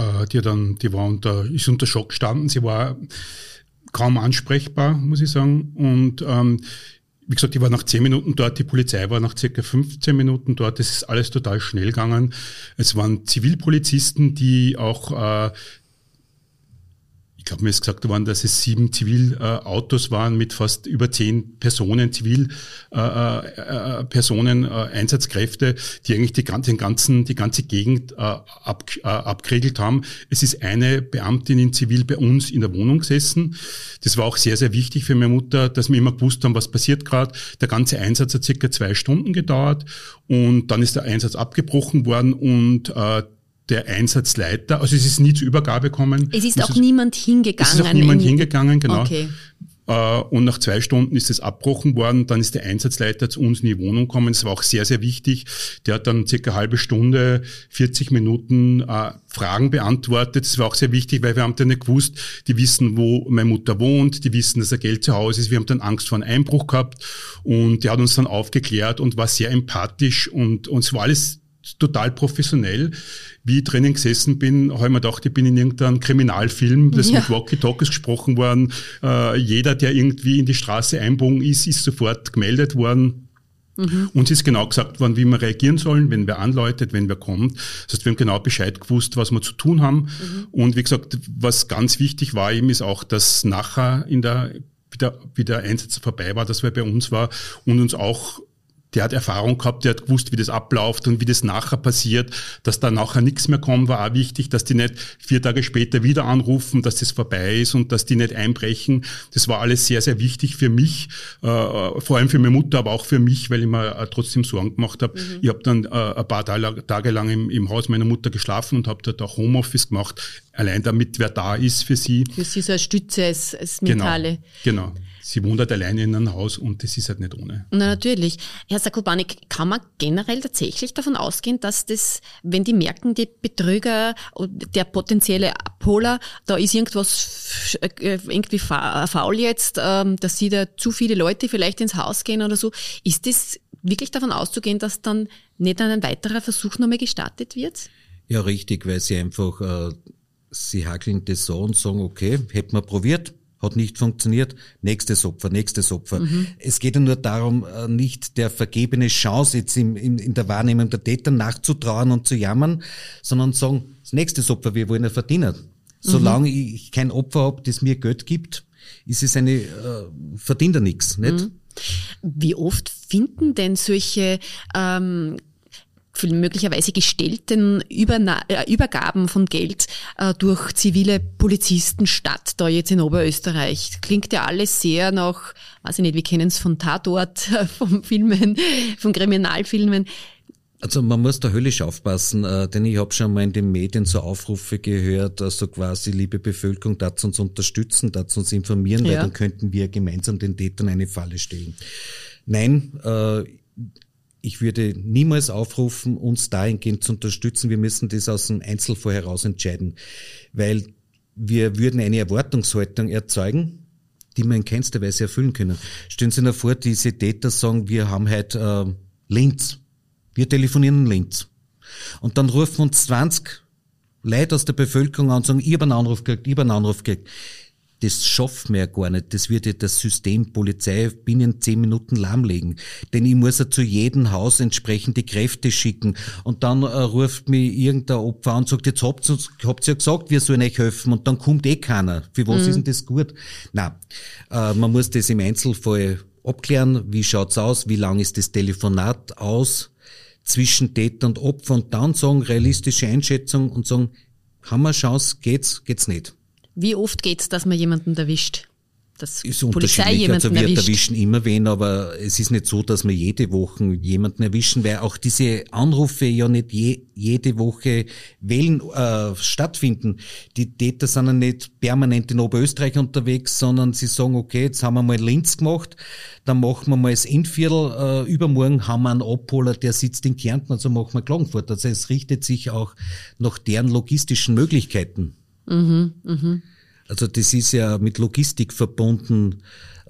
Speaker 3: ist unter Schock gestanden. Sie war kaum ansprechbar, muss ich sagen. Und wie gesagt, ich war nach 10 Minuten dort, die Polizei war nach circa 15 Minuten dort. Das ist alles total schnell gegangen. Es waren Zivilpolizisten, die auch, ich glaube, mir ist gesagt worden, dass es 7 Zivilautos waren mit fast über 10 Personen, Zivilpersonen, Einsatzkräfte, die eigentlich die ganze Gegend abgeriegelt haben. Es ist eine Beamtin in Zivil bei uns in der Wohnung gesessen. Das war auch sehr, sehr wichtig für meine Mutter, dass wir immer gewusst haben, was passiert gerade. Der ganze Einsatz hat circa 2 Stunden gedauert und dann ist der Einsatz abgebrochen worden und der Einsatzleiter, also es ist nie zur Übergabe gekommen.
Speaker 1: Es ist auch niemand hingegangen.
Speaker 3: Es ist auch niemand hingegangen, genau.
Speaker 1: Okay.
Speaker 3: Und nach 2 Stunden ist es abgebrochen worden. Dann ist der Einsatzleiter zu uns in die Wohnung gekommen. Das war auch sehr, sehr wichtig. Der hat dann circa eine halbe Stunde, 40 Minuten Fragen beantwortet. Das war auch sehr wichtig, weil wir haben dann nicht gewusst, die wissen, wo meine Mutter wohnt, die wissen, dass er Geld zu Hause ist. Wir haben dann Angst vor einem Einbruch gehabt und der hat uns dann aufgeklärt und war sehr empathisch und es war alles total professionell. Wie ich drinnen gesessen bin, habe ich mir gedacht, ich bin in irgendeinem Kriminalfilm, das mit Walkie-Talkies gesprochen worden. Jeder, der irgendwie in die Straße einbogen ist sofort gemeldet worden. Uns ist genau gesagt worden, wie wir reagieren sollen, wenn wer anläutet, wenn wer kommt. Das heißt, wir haben genau Bescheid gewusst, was wir zu tun haben. Und wie gesagt, was ganz wichtig war eben, ist auch, dass nachher wie der Einsatz vorbei war, dass er bei uns war und uns auch, der hat Erfahrung gehabt, der hat gewusst, wie das abläuft und wie das nachher passiert. Dass da nachher nichts mehr kommt, war auch wichtig, dass die nicht 4 Tage später wieder anrufen, dass das vorbei ist und dass die nicht einbrechen. Das war alles sehr, sehr wichtig für mich, vor allem für meine Mutter, aber auch für mich, weil ich mir trotzdem Sorgen gemacht habe. Ich habe dann ein paar Tage lang im Haus meiner Mutter geschlafen und habe dort auch Homeoffice gemacht, allein damit wer da ist für sie.
Speaker 1: Für sie so als Stütze, als Mentale.
Speaker 3: Genau. Sie wohnt halt alleine in einem Haus und das ist halt nicht ohne.
Speaker 1: Na, natürlich. Herr Sakopanik, kann man generell tatsächlich davon ausgehen, dass das, wenn die merken, die Betrüger, der potenzielle Abholer, da ist irgendwas irgendwie faul jetzt, dass sie da zu viele Leute vielleicht ins Haus gehen oder so, ist das wirklich davon auszugehen, dass dann nicht ein weiterer Versuch nochmal gestartet wird?
Speaker 2: Ja, richtig, weil sie einfach, sie hackeln das so und sagen, okay, hätten wir probiert, hat nicht funktioniert, nächstes Opfer. Es geht ja nur darum, nicht der vergebene Chance jetzt in der Wahrnehmung der Täter nachzutrauen und zu jammern, sondern sagen, das nächste Opfer, wir wollen ja verdienen. Solange ich kein Opfer habe, das mir Geld gibt, ist es verdient er nichts, nicht?
Speaker 1: Wie oft finden denn solche möglicherweise gestellten Übergaben von Geld durch zivile Polizisten statt, da jetzt in Oberösterreich? Klingt ja alles sehr nach, weiß ich nicht, wir kennen es von Tatort, von Filmen, von Kriminalfilmen.
Speaker 2: Also man muss da höllisch aufpassen, denn ich habe schon mal in den Medien so Aufrufe gehört, also quasi, liebe Bevölkerung, darf uns unterstützen, darf uns informieren, weil dann könnten wir gemeinsam den Tätern eine Falle stellen. Nein, ich würde niemals aufrufen, uns dahingehend zu unterstützen. Wir müssen das aus dem Einzelfall heraus entscheiden, weil wir würden eine Erwartungshaltung erzeugen, die wir in keinster Weise erfüllen können. Stellen Sie sich vor, diese Täter sagen, wir haben heute Linz. Wir telefonieren in Linz. Und dann rufen uns 20 Leute aus der Bevölkerung an und sagen, ich habe einen Anruf gekriegt. Das schafft man ja gar nicht. Das wird ja das System Polizei binnen 10 Minuten lahmlegen. Denn ich muss ja zu jedem Haus entsprechende Kräfte schicken. Und dann ruft mich irgendein Opfer an und sagt, jetzt habt ihr ja gesagt, wir sollen euch helfen. Und dann kommt keiner. Für was ist denn das gut? Nein, man muss das im Einzelfall abklären. Wie schaut's aus? Wie lang ist das Telefonat aus? Zwischen Täter und Opfer und dann sagen, realistische Einschätzung und sagen, haben wir eine Chance, geht's nicht.
Speaker 1: Wie oft geht's, dass man jemanden erwischt? Dass
Speaker 2: ist
Speaker 1: Polizei
Speaker 2: unterschiedlich, also wir
Speaker 1: erwischt?
Speaker 2: erwischen immer wen, aber es ist nicht so, dass wir jede Woche jemanden erwischen, weil auch diese Anrufe ja nicht jede Woche stattfinden. Die Täter sind ja nicht permanent in Oberösterreich unterwegs, sondern sie sagen, okay, jetzt haben wir mal Linz gemacht, dann machen wir mal das Innviertel, übermorgen haben wir einen Abholer, der sitzt in Kärnten, also machen wir Klagenfurt. Also es richtet sich auch nach deren logistischen Möglichkeiten. Also das ist ja mit Logistik verbunden.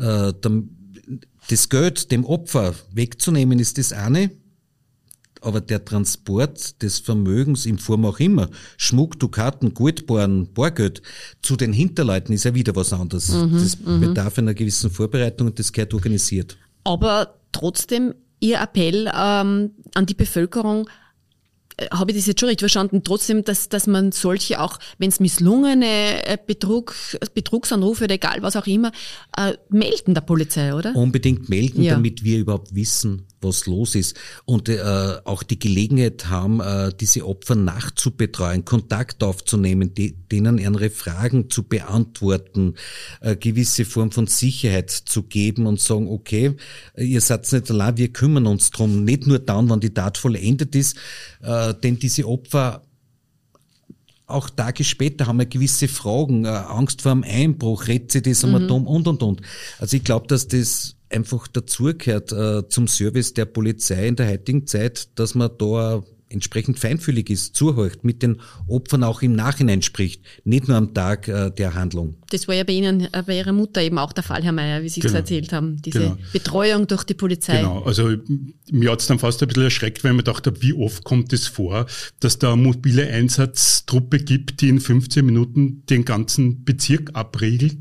Speaker 2: Das Geld dem Opfer wegzunehmen ist das eine, aber der Transport des Vermögens in Form auch immer, Schmuck, Dukaten, Goldbarren, Bargeld, zu den Hinterleuten ist ja wieder was anderes. Das bedarf einer gewissen Vorbereitung und das gehört organisiert. Aber
Speaker 1: trotzdem, Ihr Appell an die Bevölkerung, habe ich das jetzt schon richtig verstanden, trotzdem, dass man solche auch, wenn es misslungene Betrugsanrufe oder egal was auch immer, melden der Polizei, oder?
Speaker 2: Unbedingt melden, damit wir überhaupt wissen, was los ist und auch die Gelegenheit haben, diese Opfer nachzubetreuen, Kontakt aufzunehmen, denen ihre Fragen zu beantworten, gewisse Form von Sicherheit zu geben und sagen, okay, ihr seid nicht allein, wir kümmern uns drum, nicht nur dann, wenn die Tat vollendet ist, denn diese Opfer auch Tage später haben wir gewisse Fragen, Angst vor einem Einbruch, rettet sich das einmal dumm und. Also ich glaube, dass das einfach dazugehört zum Service der Polizei in der heutigen Zeit, dass man da entsprechend feinfühlig ist, zuhört, mit den Opfern auch im Nachhinein spricht, nicht nur am Tag der Handlung.
Speaker 1: Das war ja bei Ihnen, bei Ihrer Mutter eben auch der Fall, Herr Meier, wie Sie es erzählt haben, diese Betreuung durch die Polizei.
Speaker 3: Genau, also mir hat es dann fast ein bisschen erschreckt, weil ich mir dachte, wie oft kommt es vor, dass da eine mobile Einsatztruppe gibt, die in 15 Minuten den ganzen Bezirk abriegelt.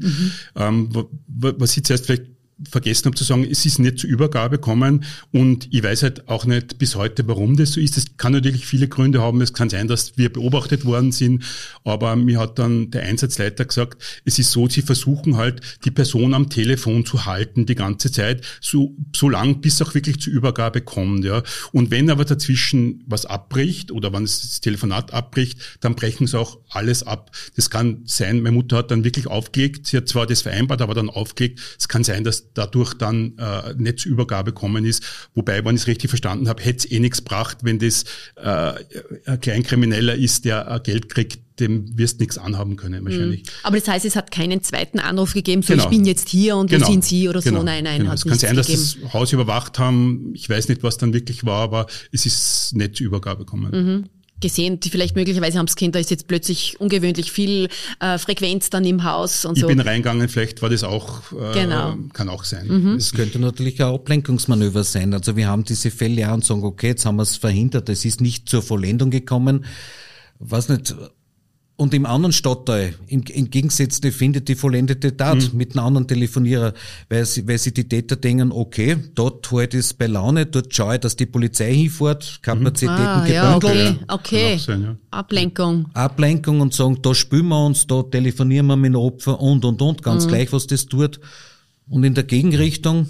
Speaker 3: Was ich zuerst vielleicht vergessen habe zu sagen, es ist nicht zur Übergabe gekommen und ich weiß halt auch nicht bis heute, warum das so ist. Es kann natürlich viele Gründe haben. Es kann sein, dass wir beobachtet worden sind, aber mir hat dann der Einsatzleiter gesagt, es ist so, sie versuchen halt, die Person am Telefon zu halten die ganze Zeit, so lang, bis auch wirklich zur Übergabe kommt. Ja. Und wenn aber dazwischen was abbricht oder wenn das Telefonat abbricht, dann brechen sie auch alles ab. Das kann sein, meine Mutter hat dann wirklich aufgelegt, sie hat zwar das vereinbart, aber dann aufgelegt. Es kann sein, dass dadurch dann nicht zur Übergabe gekommen ist. Wobei, wenn ich es richtig verstanden habe, hätte es nichts gebracht, wenn das ein Kleinkrimineller ist, der Geld kriegt, dem wirst nichts anhaben können wahrscheinlich.
Speaker 1: Aber das heißt, es hat keinen zweiten Anruf gegeben, so ich bin jetzt hier und wo sind Sie oder so. Nein, hat
Speaker 3: es kann sein, dass sie das Haus überwacht haben. Ich weiß nicht, was dann wirklich war, aber es ist nicht zur Übergabe gekommen.
Speaker 1: Gesehen, die vielleicht möglicherweise haben es Kind, da ist jetzt plötzlich ungewöhnlich viel Frequenz dann im Haus und so.
Speaker 3: Ich bin reingegangen, vielleicht war das auch, kann auch sein.
Speaker 2: Es könnte natürlich ein Ablenkungsmanöver sein. Also wir haben diese Fälle auch und sagen, okay, jetzt haben wir es verhindert, es ist nicht zur Vollendung gekommen. Was nicht. Und im anderen Stadtteil, im Gegensätzle, findet die vollendete Tat mit einem anderen Telefonierer, weil sie die Täter denken, okay, dort halt es bei Laune, dort schaue ich, dass die Polizei hinfährt, Kapazitäten gebündelt.
Speaker 1: Okay. Sein,
Speaker 2: Ablenkung und sagen, da spülen wir uns, da telefonieren wir mit dem Opfer und, ganz gleich, was das tut. Und in der Gegenrichtung,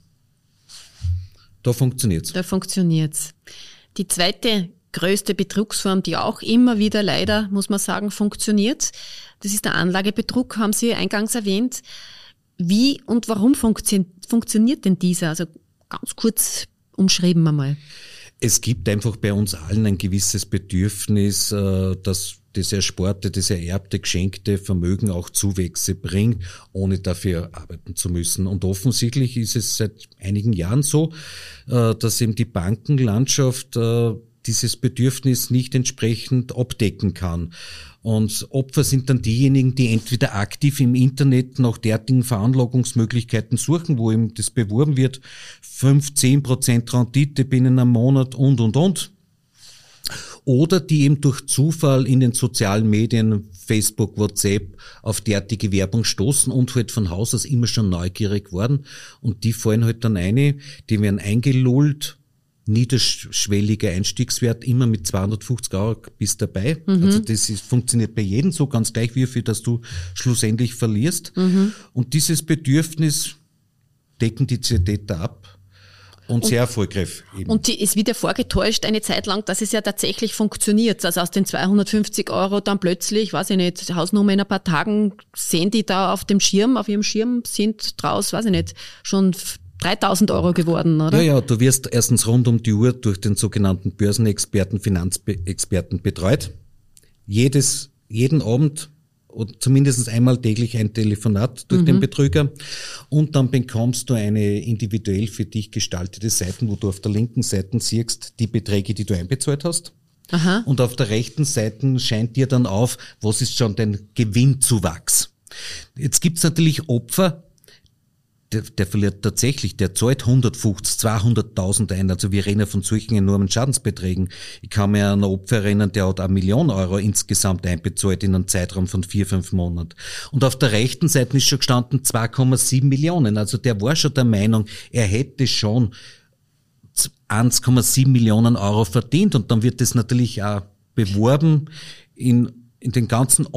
Speaker 2: da funktioniert's.
Speaker 1: Die zweite größte Betrugsform, die auch immer wieder leider, muss man sagen, funktioniert. Das ist der Anlagebetrug, haben Sie eingangs erwähnt. Wie und warum funktioniert denn dieser? Also ganz kurz umschreiben wir mal.
Speaker 2: Es gibt einfach bei uns allen ein gewisses Bedürfnis, dass das ersparte, das ererbte, geschenkte Vermögen auch Zuwächse bringt, ohne dafür arbeiten zu müssen. Und offensichtlich ist es seit einigen Jahren so, dass eben die Bankenlandschaft dieses Bedürfnis nicht entsprechend abdecken kann. Und Opfer sind dann diejenigen, die entweder aktiv im Internet nach derartigen Veranlagungsmöglichkeiten suchen, wo eben das beworben wird, 5-10% Rendite binnen einem Monat und. Oder die eben durch Zufall in den sozialen Medien, Facebook, WhatsApp, auf derartige Werbung stoßen und halt von Haus aus immer schon neugierig waren. Und die fallen halt dann ein, die werden eingelullt, niederschwelliger Einstiegswert, immer mit 250 € bist dabei. Also das funktioniert bei jedem so, ganz gleich wie viel, dass du schlussendlich verlierst. Und dieses Bedürfnis decken die Täter ab. Und sehr erfolgreich eben.
Speaker 1: Und es wird ja vorgetäuscht eine Zeit lang, dass es ja tatsächlich funktioniert. Also aus den 250 € dann plötzlich, weiß ich nicht, Hausnummer in ein paar Tagen sehen die da auf ihrem Schirm sind draus, weiß ich nicht, jeden 3.000 € geworden, oder?
Speaker 2: Ja, du wirst erstens rund um die Uhr durch den sogenannten Börsenexperten, Finanzexperten betreut. Jeden Abend oder zumindest einmal täglich ein Telefonat durch den Betrüger. Und dann bekommst du eine individuell für dich gestaltete Seite, wo du auf der linken Seite siehst die Beträge, die du einbezahlt hast. Aha. Und auf der rechten Seite scheint dir dann auf, was ist schon dein Gewinnzuwachs. Jetzt gibt's natürlich Opfer, der verliert tatsächlich, der zahlt 150, 200.000 ein. Also wir reden ja von solchen enormen Schadensbeträgen. Ich kann mich an ein Opfer erinnern, der hat 1 Million € insgesamt einbezahlt in einem Zeitraum von 4-5 Monaten. Und auf der rechten Seite ist schon gestanden 2,7 Millionen. Also der war schon der Meinung, er hätte schon 1,7 Millionen € verdient. Und dann wird das natürlich auch beworben in den ganzen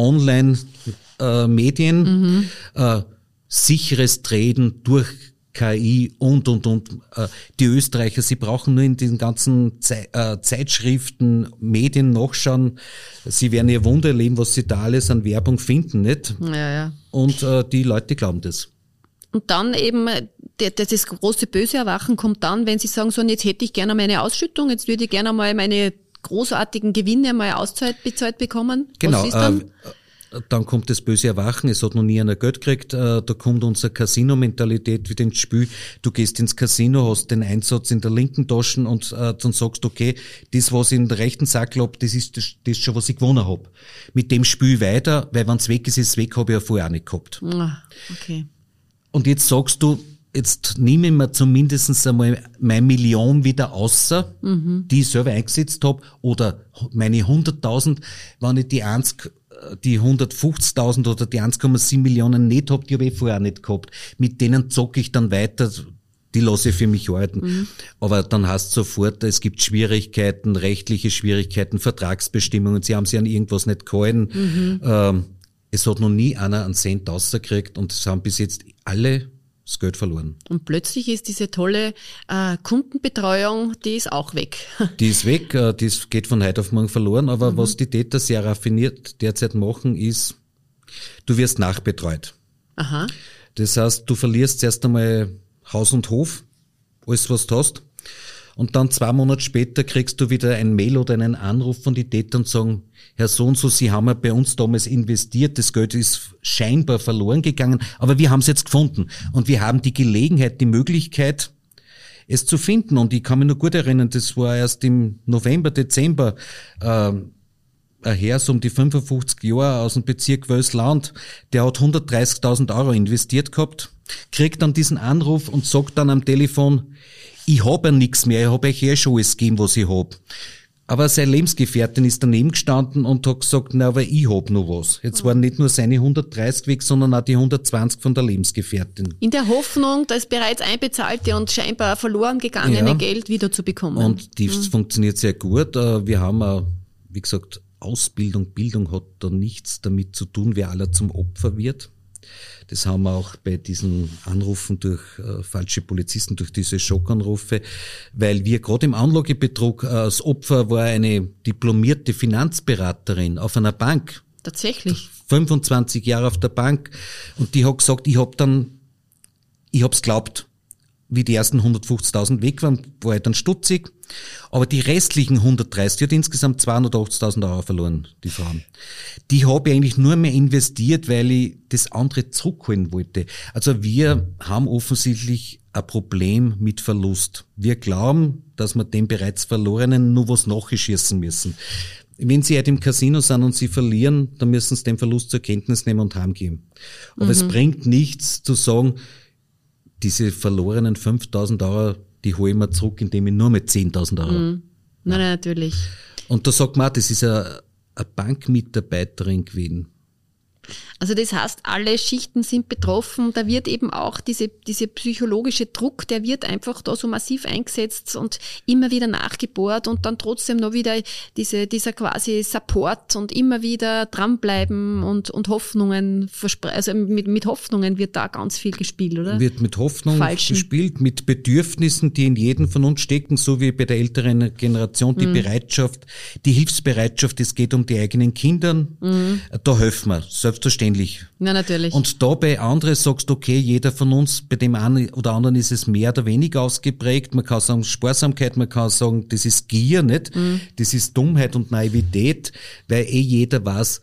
Speaker 2: Online-Medien, sicheres Traden durch KI und. Die Österreicher, sie brauchen nur in den ganzen Zeitschriften, Medien nachschauen. Sie werden ihr Wunder erleben, was sie da alles an Werbung finden, nicht?
Speaker 1: Ja.
Speaker 2: Und die Leute glauben das.
Speaker 1: Und dann eben, das große böse Erwachen kommt dann, wenn sie sagen, so, jetzt hätte ich gerne meine Ausschüttung, jetzt würde ich gerne mal meine großartigen Gewinne mal bezahlt bekommen.
Speaker 2: Genau.
Speaker 1: Was ist dann?
Speaker 2: Dann kommt das böse Erwachen, es hat noch nie einer Geld gekriegt, da kommt unsere Casino-Mentalität wieder ins Spiel. Du gehst ins Casino, hast den Einsatz in der linken Tasche und dann sagst du, okay, das, was ich in der rechten Sack hab, das ist schon, was ich gewonnen hab. Mit dem Spiel ich weiter, weil wenn's weg ist es weg, habe ich ja vorher auch nicht gehabt.
Speaker 1: Okay.
Speaker 2: Und jetzt sagst du, jetzt nehme ich mir zumindest einmal meine Million wieder außer, die ich selber eingesetzt habe, oder meine 100.000, wenn ich die 150.000 oder die 1,7 Millionen nicht hab, die habe ich vorher auch nicht gehabt. Mit denen zocke ich dann weiter, die lasse ich für mich halten. Aber dann hast du sofort, es gibt Schwierigkeiten, rechtliche Schwierigkeiten, Vertragsbestimmungen, sie haben sich an irgendwas nicht gehalten. Es hat noch nie einer einen Cent rausgekriegt und es haben bis jetzt alle das Geld verloren.
Speaker 1: Und plötzlich ist diese tolle Kundenbetreuung, die ist auch weg.
Speaker 2: Die ist weg, die geht von heute auf morgen verloren, aber was die Täter sehr raffiniert derzeit machen, ist, du wirst nachbetreut.
Speaker 1: Aha.
Speaker 2: Das heißt, du verlierst erst einmal Haus und Hof, alles was du hast, und dann 2 Monate später kriegst du wieder ein Mail oder einen Anruf von den Tätern und sagen, Herr so und so, Sie haben ja bei uns damals investiert, das Geld ist scheinbar verloren gegangen, aber wir haben es jetzt gefunden und wir haben die Gelegenheit, die Möglichkeit, es zu finden. Und ich kann mich noch gut erinnern, das war erst im November, Dezember, ein Herr so um die 55 Jahre aus dem Bezirk Wölsland, der hat 130.000 € investiert gehabt, kriegt dann diesen Anruf und sagt dann am Telefon, ich hab ja nichts mehr, ich hab euch schon alles gegeben, was ich hab. Aber seine Lebensgefährtin ist daneben gestanden und hat gesagt, na, aber ich hab noch was. Jetzt waren nicht nur seine 130 weg, sondern auch die 120 von der Lebensgefährtin.
Speaker 1: In der Hoffnung, das bereits einbezahlte und scheinbar verloren gegangene Geld wieder zu bekommen.
Speaker 2: Und das funktioniert sehr gut. Wir haben auch, wie gesagt, Bildung hat da nichts damit zu tun, wer aller zum Opfer wird. Das haben wir auch bei diesen Anrufen durch falsche Polizisten, durch diese Schockanrufe, weil wir gerade im Anlagebetrug, das Opfer war eine diplomierte Finanzberaterin auf einer Bank.
Speaker 1: Tatsächlich?
Speaker 2: 25 Jahre auf der Bank, und die hat gesagt, ich hab's geglaubt. wie die ersten 150.000 weg waren, war ich dann stutzig. Aber die restlichen 130, die hat insgesamt 280.000 Euro verloren, die Frauen. Die habe ich eigentlich nur mehr investiert, weil ich das andere zurückholen wollte. Also wir haben offensichtlich ein Problem mit Verlust. Wir glauben, dass wir dem bereits Verlorenen nur was nachschießen müssen. Wenn Sie halt im Casino sind und Sie verlieren, dann müssen Sie den Verlust zur Kenntnis nehmen und heimgeben. Aber es bringt nichts zu sagen, diese verlorenen 5.000 Euro, die hole ich mir zurück, indem ich nur mit 10.000 Euro.
Speaker 1: Nein, natürlich.
Speaker 2: Und da sagt man auch, das ist eine Bankmitarbeiterin gewesen.
Speaker 1: Also das heißt, alle Schichten sind betroffen. Da wird eben auch diese psychologische Druck, der wird einfach da so massiv eingesetzt und immer wieder nachgebohrt und dann trotzdem noch wieder dieser quasi Support und immer wieder dranbleiben und Hoffnungen also mit Hoffnungen wird da ganz viel gespielt, oder?
Speaker 2: Wird mit Hoffnung gespielt, mit Bedürfnissen, die in jedem von uns stecken, so wie bei der älteren Generation, die Bereitschaft, die Hilfsbereitschaft, es geht um die eigenen Kinder, da helfen wir, selbstverständlich.
Speaker 1: Ja, natürlich.
Speaker 2: Und da bei anderen sagst du, okay, jeder von uns, bei dem einen oder anderen ist es mehr oder weniger ausgeprägt. Man kann sagen Sparsamkeit, man kann sagen, das ist Gier, nicht? Das ist Dummheit und Naivität, weil jeder weiß,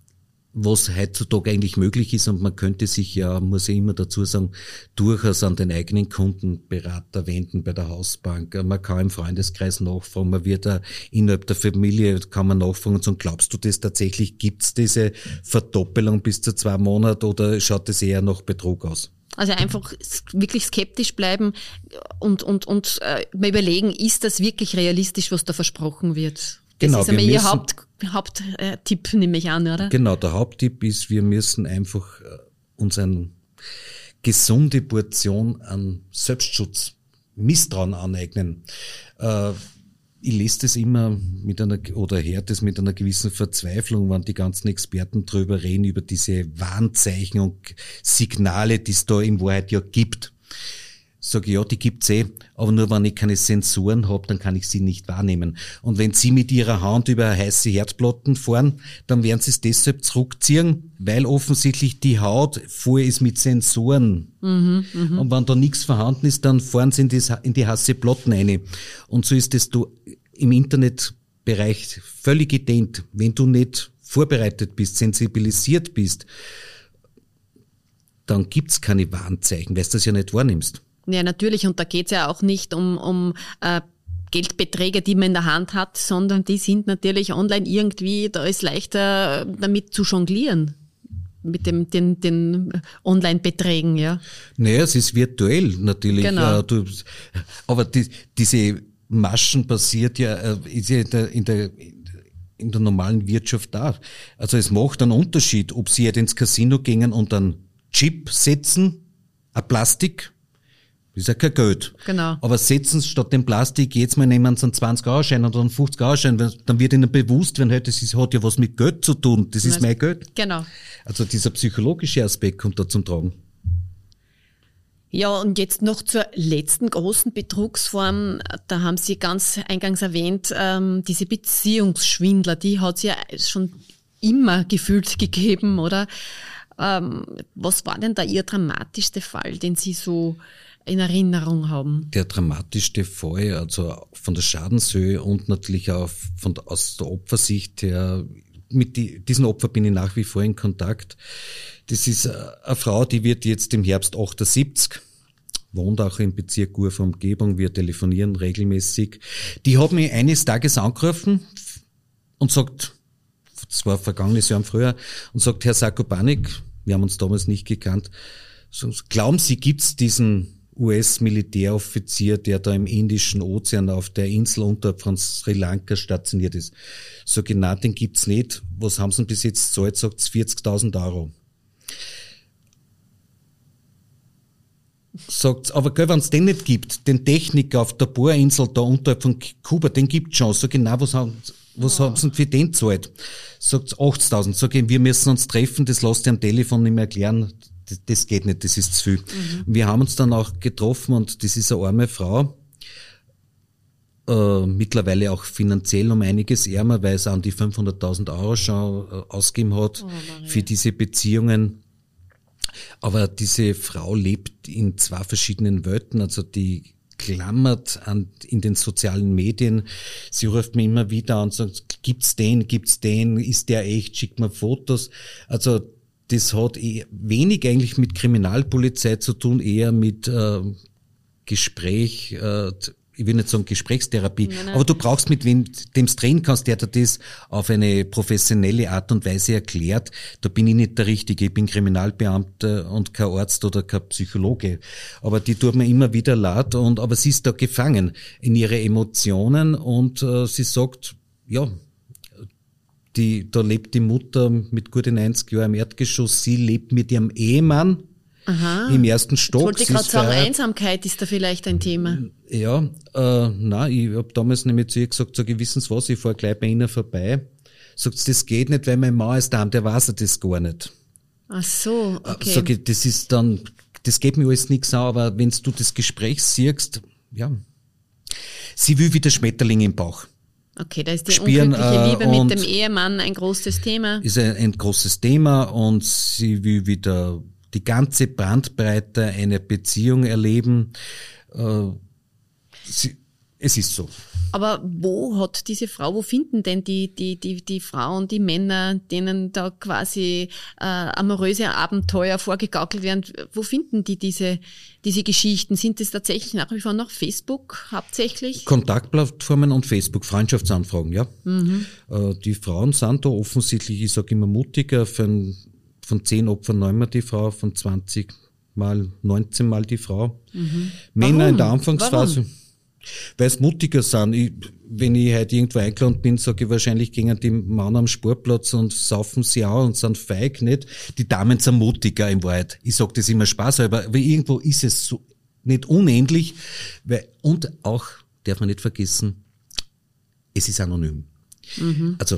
Speaker 2: was heutzutage eigentlich möglich ist und man könnte sich ja, muss ich immer dazu sagen, durchaus an den eigenen Kundenberater wenden bei der Hausbank. Man kann im Freundeskreis nachfragen, man wird da innerhalb der Familie, kann man nachfragen und sagen, glaubst du das tatsächlich, gibt's diese Verdoppelung bis zu 2 Monaten oder schaut es eher nach Betrug aus?
Speaker 1: Also einfach wirklich skeptisch bleiben und mal überlegen, ist das wirklich realistisch, was da versprochen wird? Das ist einmal Ihr Haupttipp, nehme ich an, oder?
Speaker 2: Genau, der Haupttipp ist, wir müssen einfach uns eine gesunde Portion an Selbstschutz, Misstrauen aneignen. Ich lese das immer höre das mit einer gewissen Verzweiflung, wenn die ganzen Experten drüber reden, über diese Warnzeichen und Signale, die es da in Wahrheit ja gibt. Sage ich, ja, die gibt's aber nur wenn ich keine Sensoren habe, dann kann ich sie nicht wahrnehmen. Und wenn Sie mit Ihrer Hand über heiße Herdplatten fahren, dann werden Sie es deshalb zurückziehen, weil offensichtlich die Haut voll ist mit Sensoren. Und wenn da nichts vorhanden ist, dann fahren Sie in die heiße Platten rein. Und so ist es im Internetbereich völlig ident. Wenn du nicht vorbereitet bist, sensibilisiert bist, dann gibt's keine Warnzeichen, weil du das ja nicht wahrnimmst.
Speaker 1: Ja, natürlich. Und da geht's ja auch nicht um Geldbeträge, die man in der Hand hat, sondern die sind natürlich online irgendwie, da ist leichter damit zu jonglieren. Mit den Online-Beträgen, ja. Naja,
Speaker 2: es ist virtuell natürlich.
Speaker 1: Genau.
Speaker 2: Aber diese Maschen passiert ist ja in der normalen Wirtschaft da. Also es macht einen Unterschied, ob Sie jetzt ins Casino gehen und einen Chip setzen, ein Plastik, das ist ja kein Geld.
Speaker 1: Genau.
Speaker 2: Aber setzen Sie statt dem Plastik, jetzt mal nehmen Sie einen 20-Euro-Schein oder einen 50-Euro-Schein, dann wird Ihnen bewusst, wenn halt, das hat ja was mit Geld zu tun, das ist mein Geld.
Speaker 1: Genau.
Speaker 2: Also dieser psychologische Aspekt kommt da zum Tragen.
Speaker 1: Ja, und jetzt noch zur letzten großen Betrugsform. Da haben Sie ganz eingangs erwähnt, diese Beziehungsschwindler, die hat es ja schon immer gefühlt gegeben, oder? Was war denn da Ihr dramatischster Fall, den Sie so in Erinnerung haben?
Speaker 2: Der dramatischste Fall, also von der Schadenshöhe und natürlich auch aus der Opfersicht her, mit diesen Opfern bin ich nach wie vor in Kontakt. Das ist eine Frau, die wird jetzt im Herbst 78, wohnt auch im Bezirk Urfa Umgebung, wir telefonieren regelmäßig. Die hat mich eines Tages angerufen und sagt, das war vergangenes Jahr im Frühjahr, und sagt, Herr Sakopanik, wir haben uns damals nicht gekannt, so, glauben Sie, gibt's diesen US-Militäroffizier, der da im Indischen Ozean auf der Insel unterhalb von Sri Lanka stationiert ist? So genau, den gibt's nicht. Was haben Sie denn bis jetzt gezahlt? Sagt 40.000 Euro. Sagt, aber wenn es den nicht gibt, den Techniker auf der Bohrinsel da unterhalb von Kuba, den gibt's schon. So genau, was haben Sie für den gezahlt? Sagt 80.000. Sag ich, wir müssen uns treffen, das lasst ihr am Telefon nicht mehr erklären. Das geht nicht, das ist zu viel. Wir haben uns dann auch getroffen und das ist eine arme Frau, mittlerweile auch finanziell um einiges ärmer, weil es an die 500.000 Euro schon ausgegeben hat für diese Beziehungen. Aber diese Frau lebt in zwei verschiedenen Welten, also die klammert in den sozialen Medien. Sie ruft mir immer wieder an und sagt, gibt's den, ist der echt, schickt mir Fotos. Also das hat wenig eigentlich mit Kriminalpolizei zu tun, eher mit Gespräch, ich will nicht sagen Gesprächstherapie, aber du brauchst mit wem dem drehen kannst, der dir das auf eine professionelle Art und Weise erklärt. Da bin ich nicht der Richtige, ich bin Kriminalbeamter und kein Arzt oder kein Psychologe. Aber die tut mir immer wieder leid, aber sie ist da gefangen in ihre Emotionen und sie sagt, ja, da lebt die Mutter mit gut 90 Jahren im Erdgeschoss, sie lebt mit ihrem Ehemann.
Speaker 1: Aha.
Speaker 2: Im ersten Stock.
Speaker 1: Ich wollte gerade sagen, Einsamkeit ist da vielleicht ein Thema.
Speaker 2: Ja, nein, ich habe damals nämlich zu ihr gesagt, sag ich, wissen Sie was, ich fahre gleich bei Ihnen vorbei. Sagt sie, das geht nicht, weil mein Mann ist daheim, der weiß das gar nicht.
Speaker 1: Ach so, okay.
Speaker 2: Sag ich, das geht mir alles nichts an, aber wenn du das Gespräch siehst, ja, sie will wieder Schmetterling im Bauch.
Speaker 1: Okay, da ist die
Speaker 2: Spüren,
Speaker 1: unglückliche Liebe mit dem Ehemann ein großes Thema.
Speaker 2: Ist ein großes Thema und sie will wieder die ganze Bandbreite einer Beziehung erleben. Es ist so.
Speaker 1: Aber wo finden denn die Frauen, die Männer, denen da quasi amoröse Abenteuer vorgegaukelt werden, wo finden die diese Geschichten? Sind es tatsächlich nach wie vor noch Facebook hauptsächlich?
Speaker 2: Kontaktplattformen und Facebook, Freundschaftsanfragen, ja. Mhm. Die Frauen sind da offensichtlich, ich sage immer mutiger, von 10 Opfern 9-mal die Frau, von 20 mal 19 mal die Frau. Mhm. Männer
Speaker 1: Warum?
Speaker 2: In der Anfangsphase,
Speaker 1: Warum?
Speaker 2: weil es mutiger sind. Wenn ich heute irgendwo eingeladen bin, sage ich wahrscheinlich, gehen die Männer am Sportplatz und saufen sie auch und sind feig, nicht? Die Damen sind mutiger in Wahrheit. Ich sage das immer spaßhalber, aber irgendwo ist es so nicht unendlich, und auch, darf man nicht vergessen, es ist anonym. Mhm. Also,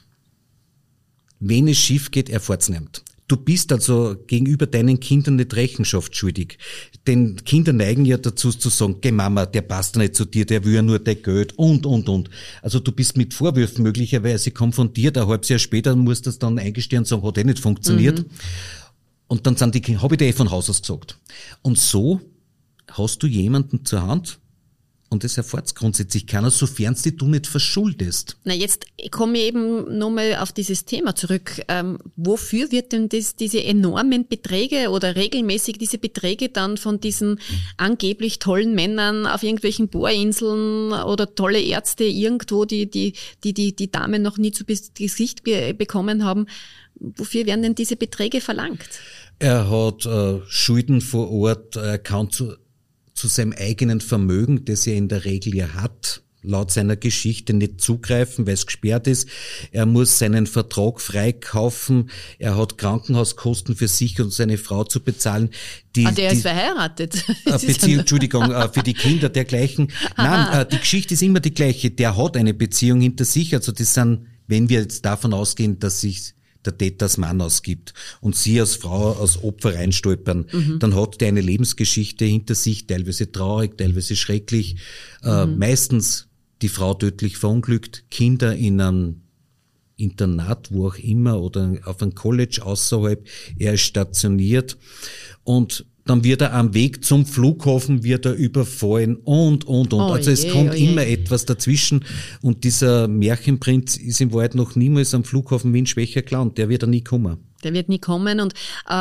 Speaker 2: wenn es schief geht, erfährt's nicht. Du bist also gegenüber deinen Kindern nicht Rechenschaft schuldig. Denn Kinder neigen ja dazu zu sagen, geh Mama, der passt nicht zu dir, der will ja nur dein Geld und. Also du bist mit Vorwürfen möglicherweise konfrontiert, ein halbes Jahr später musst du das dann eingestehen und sagen, hat nicht funktioniert. Mhm. Und dann sind die Kinder, habe ich dir von Haus aus gesagt. Und so hast du jemanden zur Hand, und das erfährt grundsätzlich keiner, sofern du nicht verschuldest.
Speaker 1: Na, jetzt komme ich eben nochmal auf dieses Thema zurück. Wofür wird denn diese enormen Beträge oder regelmäßig diese Beträge dann von diesen angeblich tollen Männern auf irgendwelchen Bohrinseln oder tolle Ärzte irgendwo, die Damen noch nie zu Gesicht bekommen haben, wofür werden denn diese Beträge verlangt?
Speaker 2: Er hat Schulden vor Ort, er kann zu seinem eigenen Vermögen, das er in der Regel ja hat, laut seiner Geschichte nicht zugreifen, weil es gesperrt ist. Er muss seinen Vertrag freikaufen. Er hat Krankenhauskosten für sich und seine Frau zu bezahlen.
Speaker 1: Der ist verheiratet.
Speaker 2: Entschuldigung, für die Kinder dergleichen. Nein, die Geschichte ist immer die gleiche. Der hat eine Beziehung hinter sich. Also das sind, wenn wir jetzt davon ausgehen, dass sich der Täter als Mann ausgibt und sie als Frau als Opfer reinstolpern, dann hat der eine Lebensgeschichte hinter sich, teilweise traurig, teilweise schrecklich, meistens die Frau tödlich verunglückt, Kinder in einem Internat, wo auch immer, oder auf einem College außerhalb, er ist stationiert und dann wird er am Weg zum Flughafen überfallen und. Also es kommt immer etwas dazwischen und dieser Märchenprinz ist in Wahrheit noch niemals am Flughafen Wien schwächer gelandet. Der wird da nie kommen.
Speaker 1: Der wird nie kommen und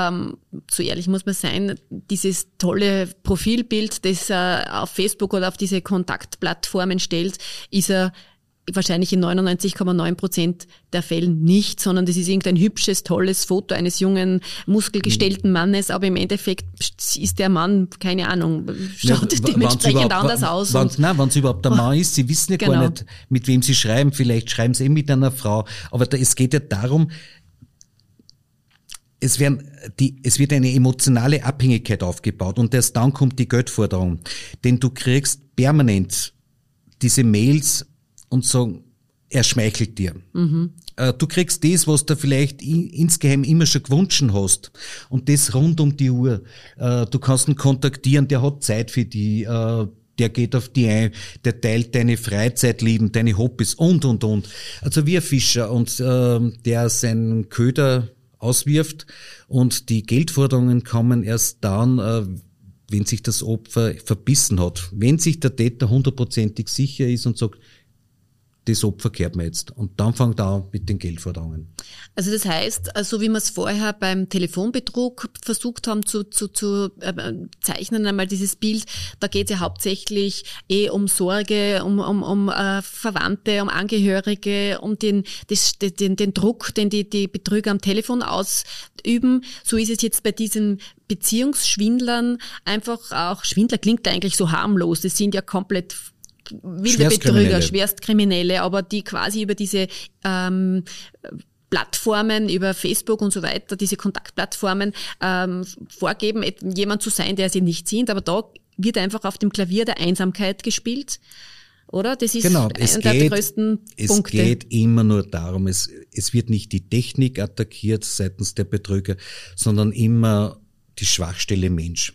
Speaker 1: so ehrlich muss man sein, dieses tolle Profilbild, das er auf Facebook oder auf diese Kontaktplattformen stellt, ist er wahrscheinlich in 99,9% der Fällen nicht, sondern das ist irgendein hübsches, tolles Foto eines jungen, muskelgestellten Mannes, aber im Endeffekt ist der Mann, keine Ahnung, schaut dementsprechend anders aus.
Speaker 2: Wenn es überhaupt der Mann ist, sie wissen ja gar nicht, mit wem sie schreiben, vielleicht schreiben sie mit einer Frau, aber es geht ja darum, es wird eine emotionale Abhängigkeit aufgebaut und erst dann kommt die Geldforderung, denn du kriegst permanent diese Mails und sagen, er schmeichelt dir. Mhm. Du kriegst das, was du vielleicht insgeheim immer schon gewünscht hast. Und das rund um die Uhr. Du kannst ihn kontaktieren, der hat Zeit für die, der geht auf die ein, der teilt deine Freizeitleben, deine Hobbys und. Also wie ein Fischer und der seinen Köder auswirft und die Geldforderungen kommen erst dann, wenn sich das Opfer verbissen hat. Wenn sich der Täter 100%ig sicher ist und sagt, das Opfer kehrt mir jetzt. Und dann fängt er an mit den Geldforderungen.
Speaker 1: Also das heißt, so wie wir es vorher beim Telefonbetrug versucht haben zu zeichnen, einmal dieses Bild, da geht es ja hauptsächlich um Sorge, um Verwandte, um Angehörige, um den Druck, den die Betrüger am Telefon ausüben. So ist es jetzt bei diesen Beziehungsschwindlern einfach auch, Schwindler klingt eigentlich so harmlos, das sind ja komplett wilde Betrüger, Schwerstkriminelle, aber die quasi über diese Plattformen, über Facebook und so weiter, diese Kontaktplattformen vorgeben, jemand zu sein, der sie nicht sind. Aber da wird einfach auf dem Klavier der Einsamkeit gespielt, oder? Das ist einer der größten Punkte.
Speaker 2: Es geht immer nur darum, es wird nicht die Technik attackiert seitens der Betrüger, sondern immer die Schwachstelle Mensch.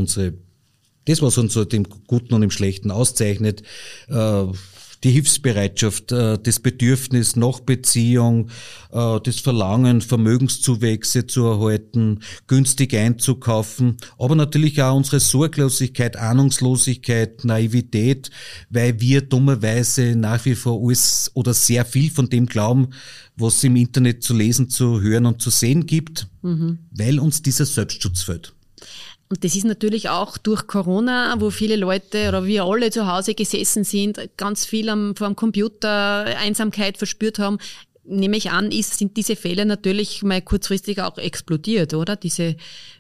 Speaker 2: Das, was uns so dem Guten und dem Schlechten auszeichnet, die Hilfsbereitschaft, das Bedürfnis nach Beziehung, das Verlangen, Vermögenszuwächse zu erhalten, günstig einzukaufen, aber natürlich auch unsere Sorglosigkeit, Ahnungslosigkeit, Naivität, weil wir dummerweise nach wie vor alles oder sehr viel von dem glauben, was es im Internet zu lesen, zu hören und zu sehen gibt, weil uns dieser Selbstschutz fehlt.
Speaker 1: Und das ist natürlich auch durch Corona, wo viele Leute oder wir alle zu Hause gesessen sind, ganz viel vor dem Computer Einsamkeit verspürt haben, nehme ich an, sind diese Fälle natürlich mal kurzfristig auch explodiert, oder? Diese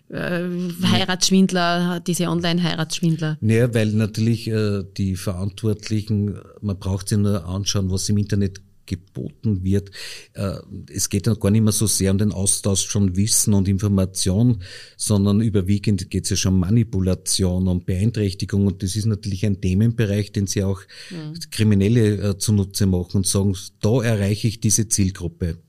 Speaker 1: Heiratsschwindler, diese Online-Heiratsschwindler.
Speaker 2: Naja, weil natürlich die Verantwortlichen, man braucht sich nur anschauen, was im Internet geboten wird. Es geht dann gar nicht mehr so sehr um den Austausch von Wissen und Information, sondern überwiegend geht es ja schon um Manipulation und Beeinträchtigung, und das ist natürlich ein Themenbereich, den sie auch Kriminelle zunutze machen und sagen, da erreiche ich diese Zielgruppe.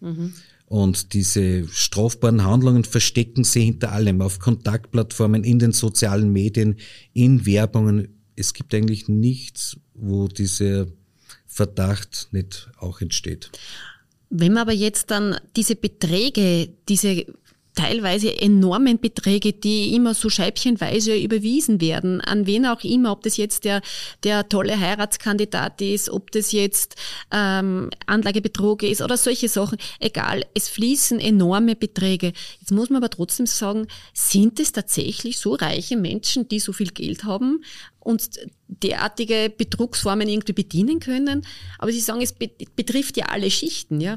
Speaker 2: Und diese strafbaren Handlungen verstecken sie hinter allem, auf Kontaktplattformen, in den sozialen Medien, in Werbungen. Es gibt eigentlich nichts, wo diese Verdacht nicht auch entsteht.
Speaker 1: Wenn man aber jetzt dann diese Beträge, diese teilweise enormen Beträge, die immer so scheibchenweise überwiesen werden, an wen auch immer, ob das jetzt der tolle Heiratskandidat ist, ob das jetzt Anlagebetrug ist oder solche Sachen, egal, es fließen enorme Beträge. Jetzt muss man aber trotzdem sagen, sind es tatsächlich so reiche Menschen, die so viel Geld haben und derartige Betrugsformen irgendwie bedienen können? Aber Sie sagen, es betrifft ja alle Schichten, ja.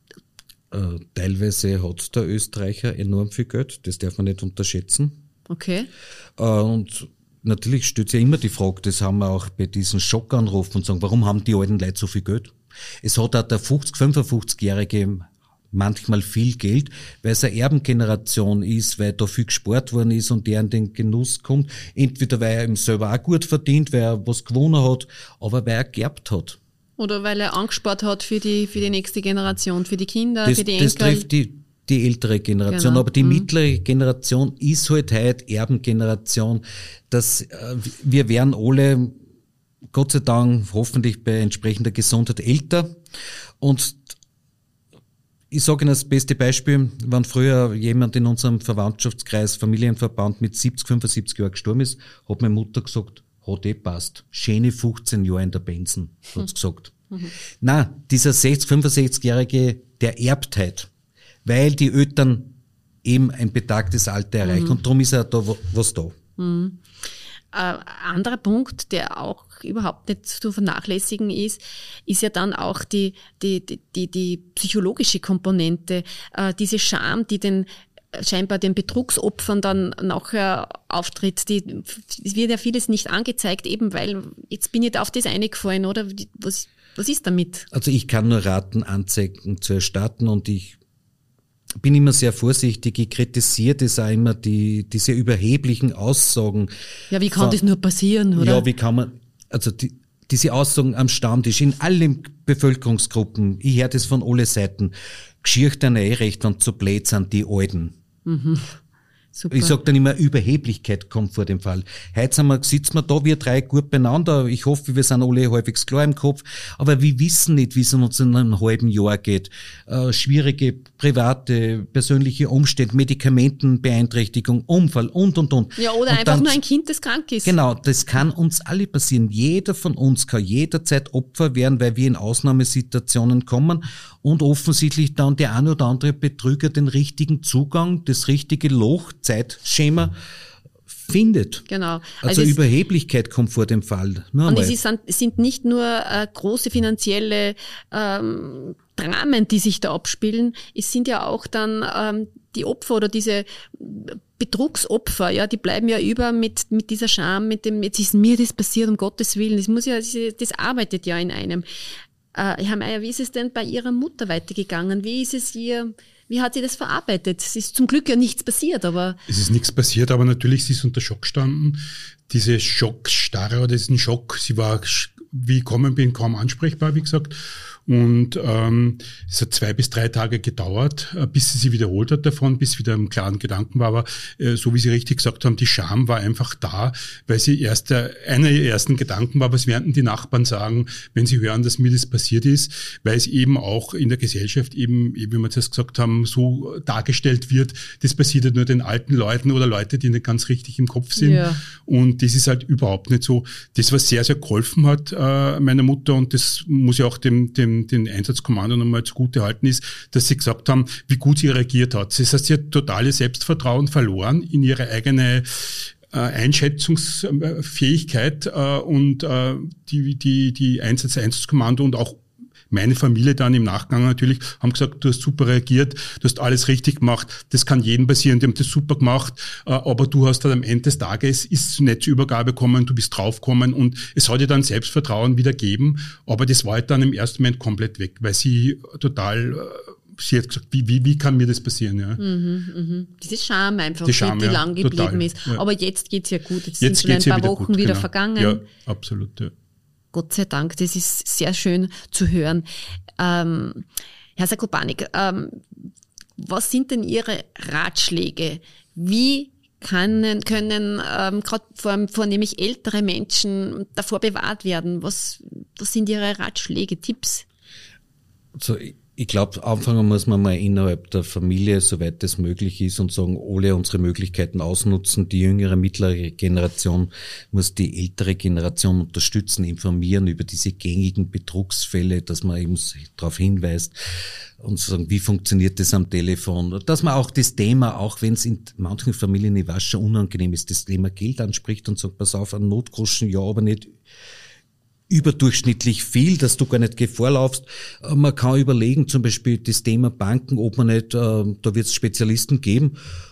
Speaker 2: Teilweise hat der Österreicher enorm viel Geld, das darf man nicht unterschätzen.
Speaker 1: Okay.
Speaker 2: Und natürlich stellt sich ja immer die Frage, das haben wir auch bei diesen Schockanrufen und sagen, warum haben die alten Leute so viel Geld? Es hat auch der 55-jährige manchmal viel Geld, weil es eine Erbengeneration ist, weil da viel gespart worden ist und der in den Genuss kommt. Entweder weil er ihm selber auch gut verdient, weil er was gewonnen hat, aber weil er geerbt hat.
Speaker 1: Oder weil er angespart hat für die nächste Generation, für die Kinder, für die Enkel.
Speaker 2: Das trifft die ältere Generation, genau. Aber die mittlere Generation ist halt heute Erbengeneration. Wir werden alle, Gott sei Dank, hoffentlich bei entsprechender Gesundheit älter. Und ich sage Ihnen das beste Beispiel, wenn früher jemand in unserem Verwandtschaftskreis, Familienverband mit 70, 75 Jahren gestorben ist, hat meine Mutter gesagt, hat passt. Schöne 15 Jahre in der Pension, hat's gesagt. Nein, dieser 65-Jährige, der erbt halt, weil die Eltern eben ein betagtes Alter erreicht. Und darum ist er da was da.
Speaker 1: Anderer Punkt, der auch überhaupt nicht zu vernachlässigen ist ja dann auch die psychologische Komponente, diese Scham, die scheinbar den Betrugsopfern dann nachher auftritt. Es wird ja vieles nicht angezeigt, eben weil, jetzt bin ich da auf das eingefallen, oder? Was ist damit?
Speaker 2: Also ich kann nur raten, Anzeigen zu erstatten, und ich bin immer sehr vorsichtig. Ich kritisiere das auch immer, diese überheblichen Aussagen.
Speaker 1: Ja, wie kann das nur passieren, oder?
Speaker 2: Ja, wie kann man, also diese Aussagen am Stammtisch in allen Bevölkerungsgruppen, ich höre das von alle Seiten, Geschichte recht und zu blöd sind die Alten.
Speaker 1: Super.
Speaker 2: Ich sage dann immer, Überheblichkeit kommt vor dem Fall. Heute sitzen wir da, wir drei gut beieinander. Ich hoffe, wir sind alle halbwegs klar im Kopf. Aber wir wissen nicht, wie es uns in einem halben Jahr geht. Schwierige private, persönliche Umstände, Medikamentenbeeinträchtigung, Unfall und.
Speaker 1: Ja, oder
Speaker 2: und
Speaker 1: einfach nur ein Kind, das krank ist.
Speaker 2: Genau, das kann uns alle passieren. Jeder von uns kann jederzeit Opfer werden, weil wir in Ausnahmesituationen kommen und offensichtlich dann der eine oder andere Betrüger den richtigen Zugang, das richtige Loch, Zeitschema findet.
Speaker 1: Genau.
Speaker 2: Also Überheblichkeit kommt vor dem Fall.
Speaker 1: Und es sind nicht nur große finanzielle Dramen, die sich da abspielen. Es sind ja auch dann die Opfer oder diese Betrugsopfer, ja, die bleiben ja über mit dieser Scham, mit dem, jetzt ist mir das passiert, um Gottes Willen. Das arbeitet ja in einem. Herr Meier, wie ist es denn bei Ihrer Mutter weitergegangen? Wie hat sie das verarbeitet? Es ist zum Glück ja nichts passiert, aber... Es
Speaker 3: ist nichts passiert, aber natürlich, sie ist unter Schock gestanden. Diese Schockstarre oder diesen Schock, sie war, wie ich gekommen bin, kaum ansprechbar, wie gesagt. Und es hat 2 bis 3 Tage gedauert, bis sie sich wiederholt hat davon, bis wieder im klaren Gedanken war. Aber so wie Sie richtig gesagt haben, die Scham war einfach da, weil sie einer ihrer ersten Gedanken war, was werden die Nachbarn sagen, wenn sie hören, dass mir das passiert ist, weil es eben auch in der Gesellschaft eben wie wir das gesagt haben, so dargestellt wird, das passiert halt nur den alten Leuten oder Leute, die nicht ganz richtig im Kopf sind. Ja. Und das ist halt überhaupt nicht so. Das, was sehr, sehr geholfen hat meiner Mutter, und das muss ja auch den Einsatzkommando nochmal zugute halten, ist, dass sie gesagt haben, wie gut sie reagiert hat. Das heißt, sie hat totales Selbstvertrauen verloren in ihre eigene Einschätzungsfähigkeit und die Einsatzkommando und auch meine Familie dann im Nachgang natürlich haben gesagt, du hast super reagiert, du hast alles richtig gemacht, das kann jedem passieren, die haben das super gemacht, aber du hast dann am Ende des Tages, ist nicht zur Übergabe gekommen, du bist draufgekommen und es hat dir dann Selbstvertrauen wieder gegeben, aber das war halt dann im ersten Moment komplett weg, weil sie total... Sie hat gesagt, wie kann mir das passieren? Ja.
Speaker 1: Diese Scham einfach,
Speaker 3: die
Speaker 1: lang geblieben
Speaker 3: total,
Speaker 1: ist.
Speaker 3: Ja.
Speaker 1: Aber jetzt geht's ja gut. Jetzt sind schon ein paar Wochen wieder vergangen.
Speaker 3: Ja, absolut. Ja.
Speaker 1: Gott sei Dank, das ist sehr schön zu hören. Herr Sakopanik, was sind denn Ihre Ratschläge? Wie können gerade vornehmlich ältere Menschen davor bewahrt werden? Was sind Ihre Ratschläge, Tipps?
Speaker 2: Also ich glaube, anfangen muss man mal innerhalb der Familie, soweit das möglich ist, und sagen, alle unsere Möglichkeiten ausnutzen. Die jüngere, mittlere Generation muss die ältere Generation unterstützen, informieren über diese gängigen Betrugsfälle, dass man eben darauf hinweist und sagen, wie funktioniert das am Telefon. Dass man auch das Thema, auch wenn es in manchen Familien nicht schon unangenehm ist, das Thema Geld anspricht und sagt, pass auf, einen Notgroschen ja, aber nicht überdurchschnittlich viel, dass du gar nicht Gefahr laufst. Man kann überlegen, zum Beispiel das Thema Banken, ob man nicht, da wird es Spezialisten geben,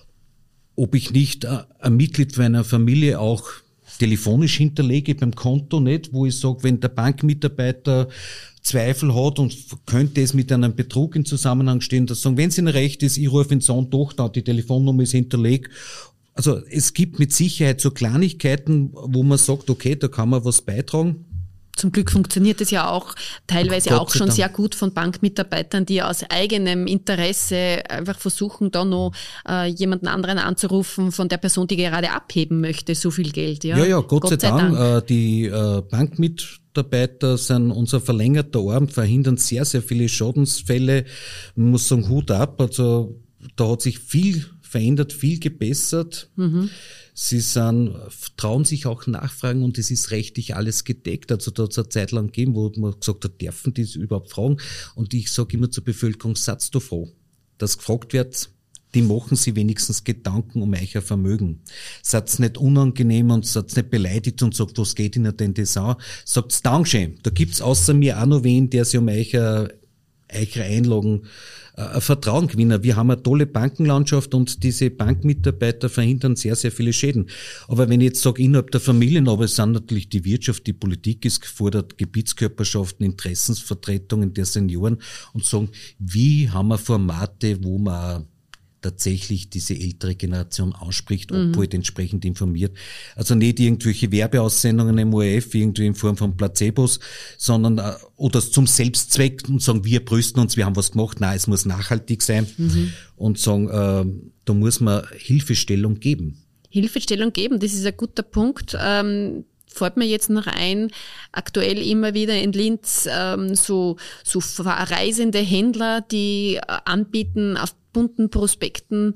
Speaker 2: ob ich nicht ein Mitglied meiner Familie auch telefonisch hinterlege beim Konto, nicht, wo ich sage, wenn der Bankmitarbeiter Zweifel hat und könnte es mit einem Betrug in Zusammenhang stehen, dass sagen, wenn es Ihnen recht ist, ich rufe den Sohn, Tochter, die Telefonnummer ist hinterlegt. Also es gibt mit Sicherheit so Kleinigkeiten, wo man sagt, okay, da kann man was beitragen.
Speaker 1: Zum Glück funktioniert es ja auch teilweise auch schon sehr gut von Bankmitarbeitern, die aus eigenem Interesse einfach versuchen, da noch jemanden anderen anzurufen von der Person, die gerade abheben möchte, so viel Geld.
Speaker 2: Ja, Gott sei Dank. Die Bankmitarbeiter sind unser verlängerter Arm, verhindern sehr, sehr viele Schadensfälle. Man muss sagen, Hut ab. Also da hat sich viel verändert, viel gebessert. Sie trauen sich auch nachfragen und es ist rechtlich alles gedeckt. Also da hat es eine Zeit lang gegeben, wo man gesagt hat, dürfen die überhaupt fragen? Und ich sage immer zur Bevölkerung, seid doch froh, dass gefragt wird, die machen sich wenigstens Gedanken um euer Vermögen. Seid nicht unangenehm und seid nicht beleidigt und sagt, was geht Ihnen denn das an? Sagt Dankeschön. Da gibt's außer mir auch noch wen, der sich um eure Einlagen Vertrauen gewinnen. Wir haben eine tolle Bankenlandschaft und diese Bankmitarbeiter verhindern sehr, sehr viele Schäden. Aber wenn ich jetzt sage, innerhalb der Familien, aber es sind natürlich die Wirtschaft, die Politik ist gefordert, Gebietskörperschaften, Interessensvertretungen der Senioren und sagen, wie haben wir Formate, wo wir tatsächlich diese ältere Generation anspricht, halt entsprechend informiert. Also nicht irgendwelche Werbeaussendungen im ORF, irgendwie in Form von Placebos, sondern oder zum Selbstzweck und sagen, wir brüsten uns, wir haben was gemacht. Nein, es muss nachhaltig sein und sagen, da muss man Hilfestellung geben.
Speaker 1: Hilfestellung geben, das ist ein guter Punkt. Fällt mir jetzt noch ein, aktuell immer wieder in Linz so reisende Händler, die anbieten auf bunten Prospekten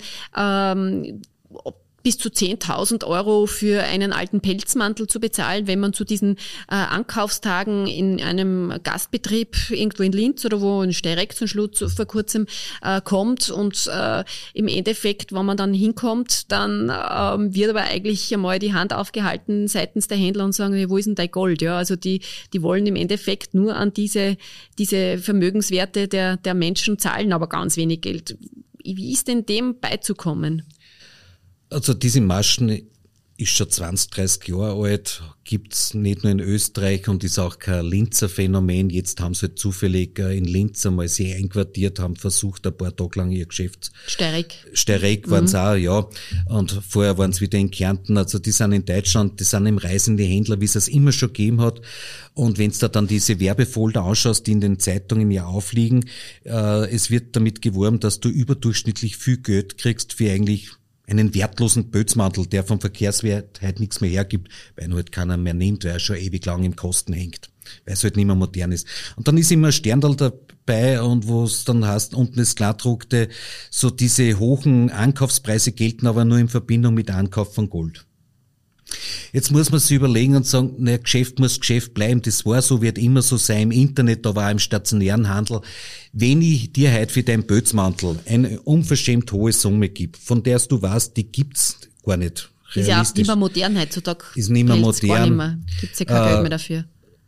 Speaker 1: bis zu 10.000 € für einen alten Pelzmantel zu bezahlen, wenn man zu diesen Ankaufstagen in einem Gastbetrieb irgendwo in Linz oder wo in Steyrek zum Schluss vor kurzem kommt und im Endeffekt, wenn man dann hinkommt, dann wird aber eigentlich einmal die Hand aufgehalten seitens der Händler und sagen, wo ist denn dein Gold? Ja, also die wollen im Endeffekt nur an diese Vermögenswerte der Menschen zahlen, aber ganz wenig Geld. Wie ist denn dem beizukommen?
Speaker 2: Also diese Maschen ist schon 20, 30 Jahre alt, gibt's nicht nur in Österreich und ist auch kein Linzer Phänomen. Jetzt haben sie halt zufällig in Linz einmal sie einquartiert, haben versucht, ein paar Tage lang ihr Geschäft. Steyrek waren es auch, ja. Und vorher waren es wieder in Kärnten. Also die sind in Deutschland, die sind im reisende Händler, wie es immer schon gegeben hat. Und wenn du dann diese Werbefolder anschaust, die in den Zeitungen ja aufliegen, es wird damit geworben, dass du überdurchschnittlich viel Geld kriegst für eigentlich einen wertlosen Pelzmantel, der vom Verkehrswert halt nichts mehr hergibt, weil ihn halt keiner mehr nimmt, weil er schon ewig lang im Kosten hängt, weil es halt nicht mehr modern ist. Und dann ist immer ein Sterndal dabei und wo es dann heißt, unten das Kleingedruckte, so diese hohen Ankaufspreise gelten aber nur in Verbindung mit Ankauf von Gold. Jetzt muss man sich überlegen und sagen, naja, Geschäft muss Geschäft bleiben, das war so, wird immer so sein, im Internet, aber auch im stationären Handel. Wenn ich dir heute für deinen Pelzmantel eine unverschämt hohe Summe gebe, von der du weißt, die gibt's gar nicht realistisch.
Speaker 1: Ist ja auch nicht mehr modern heutzutage.
Speaker 2: Ist nicht mehr modern.
Speaker 1: Gibt's ja kein Geld mehr dafür.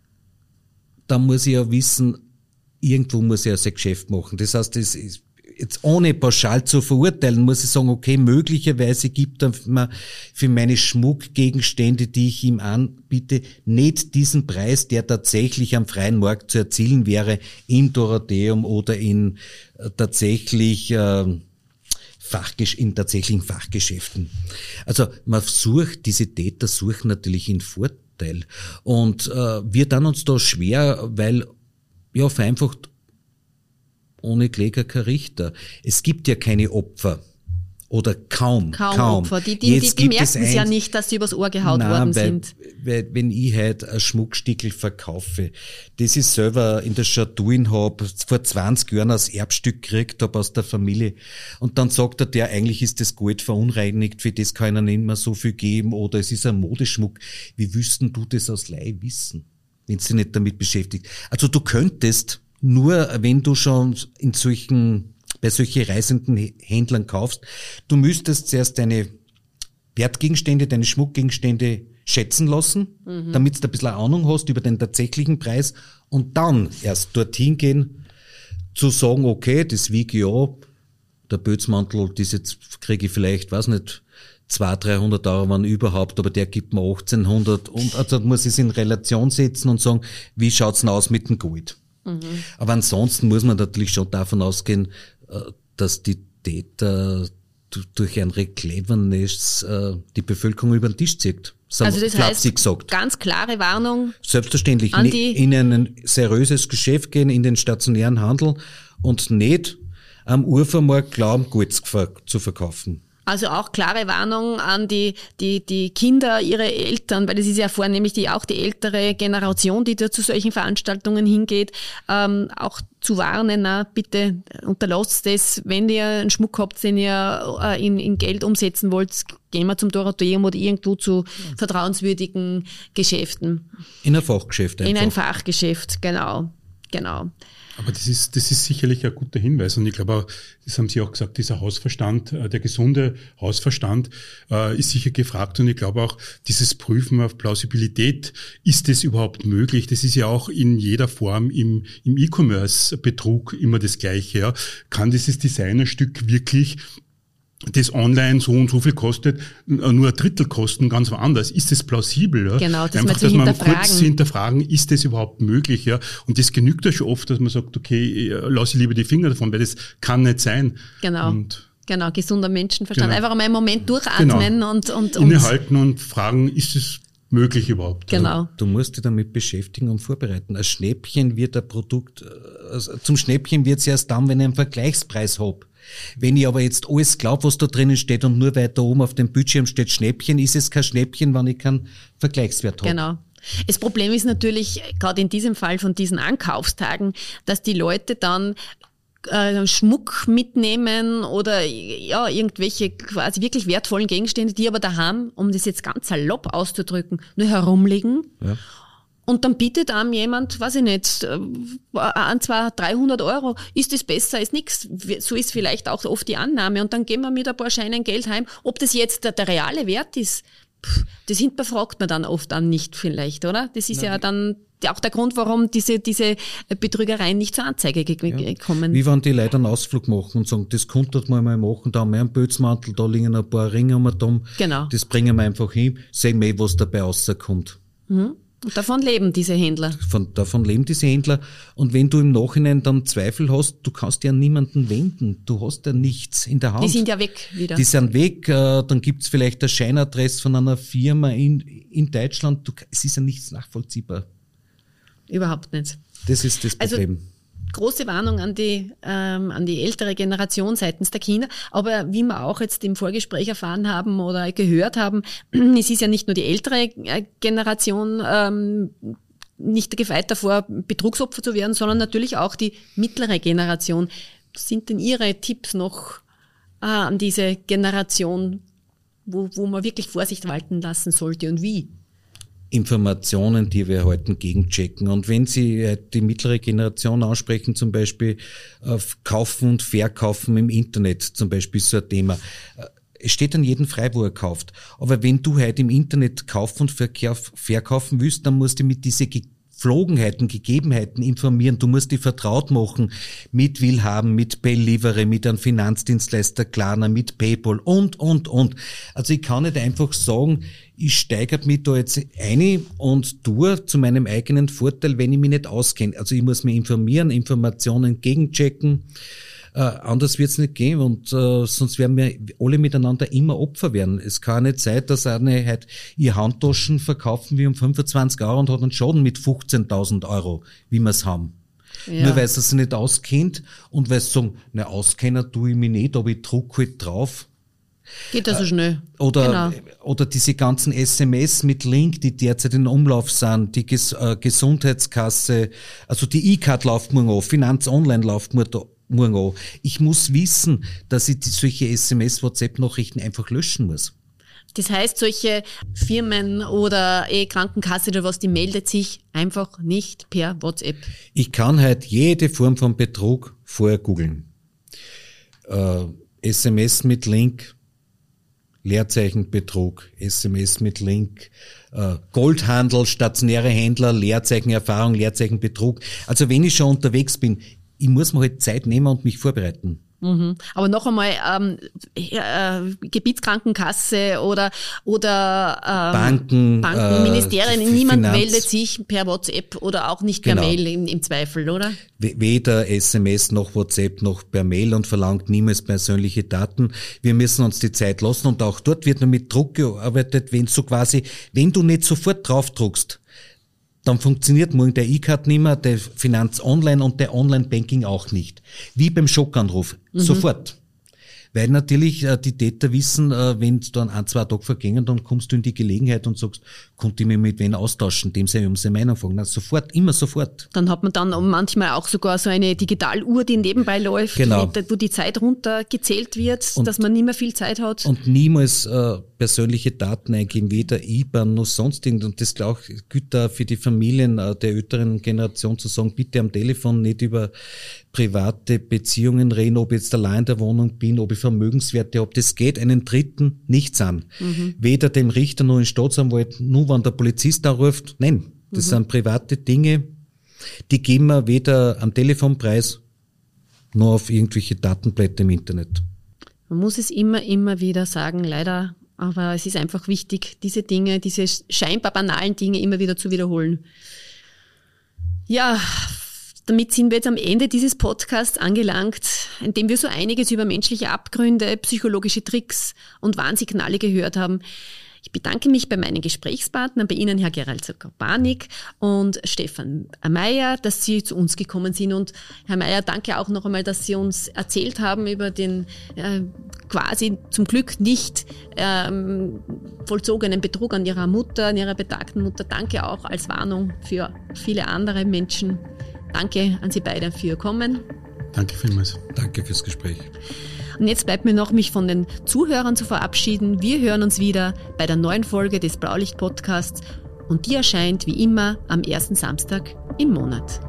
Speaker 2: Dann muss ich ja wissen, irgendwo muss ich ja sein Geschäft machen. Das heißt, das ist jetzt ohne pauschal zu verurteilen, muss ich sagen, okay, möglicherweise gibt er mir für meine Schmuckgegenstände, die ich ihm anbiete, nicht diesen Preis, der tatsächlich am freien Markt zu erzielen wäre, im Dorotheum oder in tatsächlich in tatsächlichen Fachgeschäften. Also diese Täter suchen natürlich einen Vorteil. Und wir tun uns da schwer, weil ja vereinfacht ohne Kläger kein Richter. Es gibt ja keine Opfer. Oder kaum
Speaker 1: Opfer. Die merken es ja nicht, dass sie übers Ohr gehaut worden sind.
Speaker 2: Weil, wenn ich halt ein Schmuckstickel verkaufe, das ich selber in der Schatuin habe, vor 20 Jahren als Erbstück gekriegt habe aus der Familie, und dann sagt der, eigentlich ist das Gold verunreinigt, für das kann er nicht mehr so viel geben, oder es ist ein Modeschmuck. Wie wüssten du das als Laie wissen, wenn du dich nicht damit beschäftigt? Also du könntest, nur wenn du schon bei solchen reisenden Händlern kaufst, du müsstest zuerst deine Wertgegenstände, deine Schmuckgegenstände schätzen lassen, damit du ein bisschen Ahnung hast über den tatsächlichen Preis, und dann erst dorthin gehen, zu sagen, okay, das wiege ich ja, der Pelzmantel, das jetzt kriege ich vielleicht, weiß nicht, 200-300 €, wann überhaupt, aber der gibt mir 1800, und also muss ich es in Relation setzen und sagen, wie schaut's denn aus mit dem Gold? Aber ansonsten muss man natürlich schon davon ausgehen, dass die Täter durch ein Cleverness die Bevölkerung über den Tisch zieht.
Speaker 1: Also das heißt, ganz klare Warnung.
Speaker 2: Selbstverständlich. In ein seriöses Geschäft gehen, in den stationären Handel und nicht am Ufermarkt glauben, Gold zu verkaufen.
Speaker 1: Also auch klare Warnung an die Kinder, ihre Eltern, weil das ist ja vornehmlich auch die ältere Generation, die da zu solchen Veranstaltungen hingeht, auch zu warnen, na, bitte unterlasst es, wenn ihr einen Schmuck habt, den ihr in Geld umsetzen wollt, gehen wir zum Dorotheum oder irgendwo zu vertrauenswürdigen Geschäften.
Speaker 2: In ein Fachgeschäft einfach.
Speaker 1: In ein Fachgeschäft, genau.
Speaker 3: Aber das ist sicherlich ein guter Hinweis, und ich glaube auch, das haben Sie auch gesagt, dieser Hausverstand, der gesunde Hausverstand ist sicher gefragt, und ich glaube auch, dieses Prüfen auf Plausibilität, ist das überhaupt möglich? Das ist ja auch in jeder Form im E-Commerce-Betrug immer das Gleiche. Ja. Kann dieses Designerstück wirklich, das online so und so viel kostet, nur ein Drittel kosten, ganz woanders? Ist das plausibel? Ja?
Speaker 1: Genau, das
Speaker 3: einfach, dass man kurz hinterfragen, ist das überhaupt möglich? Ja? Und das genügt ja schon oft, dass man sagt, okay, lass ich lieber die Finger davon, weil das kann nicht sein.
Speaker 1: Genau. Genau, gesunder Menschenverstand.
Speaker 3: Genau.
Speaker 1: Einfach einmal einen Moment durchatmen und
Speaker 3: innehalten und fragen, ist es möglich überhaupt?
Speaker 1: Genau.
Speaker 2: Du musst dich damit beschäftigen und vorbereiten. Ein Schnäppchen wird ein Produkt, also zum Schnäppchen wird es erst dann, wenn ich einen Vergleichspreis habe. Wenn ich aber jetzt alles glaube, was da drinnen steht und nur weiter oben auf dem Bildschirm steht Schnäppchen, ist es kein Schnäppchen, wenn ich keinen Vergleichswert habe.
Speaker 1: Genau. Das Problem ist natürlich, gerade in diesem Fall von diesen Ankaufstagen, dass die Leute dann Schmuck mitnehmen oder ja irgendwelche quasi wirklich wertvollen Gegenstände, die aber daheim, um das jetzt ganz salopp auszudrücken, nur herumliegen. Ja. Und dann bietet einem jemand, weiß ich nicht, 200, 300 Euro, ist das besser als nichts. So ist vielleicht auch oft die Annahme. Und dann gehen wir mit ein paar Scheinen Geld heim. Ob das jetzt der reale Wert ist, das hinterfragt man dann oft dann nicht vielleicht, oder? Das ist ja dann auch der Grund, warum diese Betrügereien nicht zur Anzeige kommen.
Speaker 2: Wie wenn die Leute einen Ausflug machen und sagen, das könnte man mal machen, da haben wir einen Bötzmantel, da liegen ein paar Ringe um und um.
Speaker 1: Genau.
Speaker 2: Das bringen wir einfach hin, sehen wir, was dabei rauskommt.
Speaker 1: Mhm. Und davon leben diese Händler.
Speaker 2: Davon leben diese Händler. Und wenn du im Nachhinein dann Zweifel hast, du kannst ja an niemanden wenden. Du hast ja nichts in der Hand.
Speaker 1: Die sind ja weg wieder.
Speaker 2: Die sind weg. Dann gibt's vielleicht eine Scheinadresse von einer Firma in Deutschland. Es ist ja nichts nachvollziehbar.
Speaker 1: Überhaupt nicht.
Speaker 2: Das ist das Problem.
Speaker 1: Also, große Warnung an die ältere Generation seitens der Kinder. Aber wie wir auch jetzt im Vorgespräch erfahren haben oder gehört haben, es ist ja nicht nur die ältere Generation nicht gefeit davor, Betrugsopfer zu werden, sondern natürlich auch die mittlere Generation. Was sind denn Ihre Tipps noch an diese Generation, wo man wirklich Vorsicht walten lassen sollte und wie?
Speaker 2: Informationen, die wir erhalten, gegenchecken. Und wenn Sie die mittlere Generation ansprechen, zum Beispiel kaufen und verkaufen im Internet, zum Beispiel so ein Thema. Es steht an jedem frei, wo er kauft. Aber wenn du heute im Internet kaufen und verkaufen willst, dann musst du mit diese Geflogenheiten, Gegebenheiten informieren. Du musst dich vertraut machen mit Willhaben, mit Bellivery, mit einem Finanzdienstleister Klarna, mit PayPal und. Also ich kann nicht einfach sagen, ich steigere mich da jetzt ein und tue zu meinem eigenen Vorteil, wenn ich mich nicht auskenne. Also ich muss mich informieren, Informationen gegenchecken. Anders wird's nicht gehen und sonst werden wir alle miteinander immer Opfer werden. Es kann nicht sein, dass eine halt ihr Handtaschen verkaufen wie um 25 Euro und hat einen Schaden mit 15.000 Euro, wie wir es haben. Ja. Nur weil sie sich nicht auskennt und weil sie sagen, na auskennen tue ich mich nicht, aber ich druck halt drauf.
Speaker 1: Geht das so schnell?
Speaker 2: Oder diese ganzen SMS mit Link, die derzeit in Umlauf sind, die Gesundheitskasse, also die E-Card läuft morgen an, Finanz Online läuft morgen an. Ich muss wissen, dass ich solche SMS-WhatsApp-Nachrichten einfach löschen muss.
Speaker 1: Das heißt, solche Firmen oder Krankenkasse oder was, die meldet sich einfach nicht per WhatsApp.
Speaker 2: Ich kann halt jede Form von Betrug vorher googeln. SMS mit Link, Leerzeichen Betrug, SMS mit Link, Goldhandel, stationäre Händler, Leerzeichen Erfahrung, Leerzeichen Betrug. Also wenn ich schon unterwegs bin, ich muss mir halt Zeit nehmen und mich vorbereiten.
Speaker 1: Mhm. Aber noch einmal, Gebietskrankenkasse oder
Speaker 2: Banken,
Speaker 1: Ministerien, niemand meldet sich per WhatsApp oder auch nicht per Mail im Zweifel, oder?
Speaker 2: Weder SMS noch WhatsApp noch per Mail und verlangt niemals persönliche Daten. Wir müssen uns die Zeit lassen und auch dort wird nur mit Druck gearbeitet, wenn du nicht sofort draufdruckst, dann funktioniert morgen der E-Card nicht mehr, der Finanz Online und der Online-Banking auch nicht. Wie beim Schockanruf. Sofort. Weil natürlich die Täter wissen, wenn dann 1-2 Tage vergehen, dann kommst du in die Gelegenheit und sagst, konnte ich mich mit wen austauschen, dem sei um seine Meinung fragen. Na, sofort, immer sofort.
Speaker 1: Dann hat man dann manchmal auch sogar so eine Digitaluhr, die nebenbei läuft, wo die Zeit runtergezählt wird, und dass man nicht mehr viel Zeit hat.
Speaker 2: Und niemals persönliche Daten eingeben, weder IBAN noch sonst irgendwas. Und das gilt auch für die Familien der älteren Generation zu sagen, bitte am Telefon nicht über private Beziehungen reden, ob ich jetzt allein in der Wohnung bin, ob ich Vermögenswerte habe. Das geht einen Dritten nichts an. Weder dem Richter noch im Staatsanwalt, nur wenn der Polizist anruft. Nein, das sind private Dinge, die geben wir weder am Telefonpreis noch auf irgendwelche Datenblätter im Internet.
Speaker 1: Man muss es immer wieder sagen, leider, aber es ist einfach wichtig, diese Dinge, diese scheinbar banalen Dinge immer wieder zu wiederholen. Ja, damit sind wir jetzt am Ende dieses Podcasts angelangt, in dem wir so einiges über menschliche Abgründe, psychologische Tricks und Warnsignale gehört haben. Ich bedanke mich bei meinen Gesprächspartnern, bei Ihnen, Herr Gerald Zakopanik und Stefan Meyer, dass Sie zu uns gekommen sind. Und Herr Meyer, danke auch noch einmal, dass Sie uns erzählt haben über den quasi zum Glück nicht vollzogenen Betrug an Ihrer Mutter, an Ihrer betagten Mutter. Danke auch als Warnung für viele andere Menschen. Danke an Sie beide für Ihr Kommen.
Speaker 3: Danke vielmals.
Speaker 2: Danke fürs Gespräch.
Speaker 1: Und jetzt bleibt mir noch, mich von den Zuhörern zu verabschieden. Wir hören uns wieder bei der neuen Folge des Blaulicht-Podcasts und die erscheint wie immer am ersten Samstag im Monat.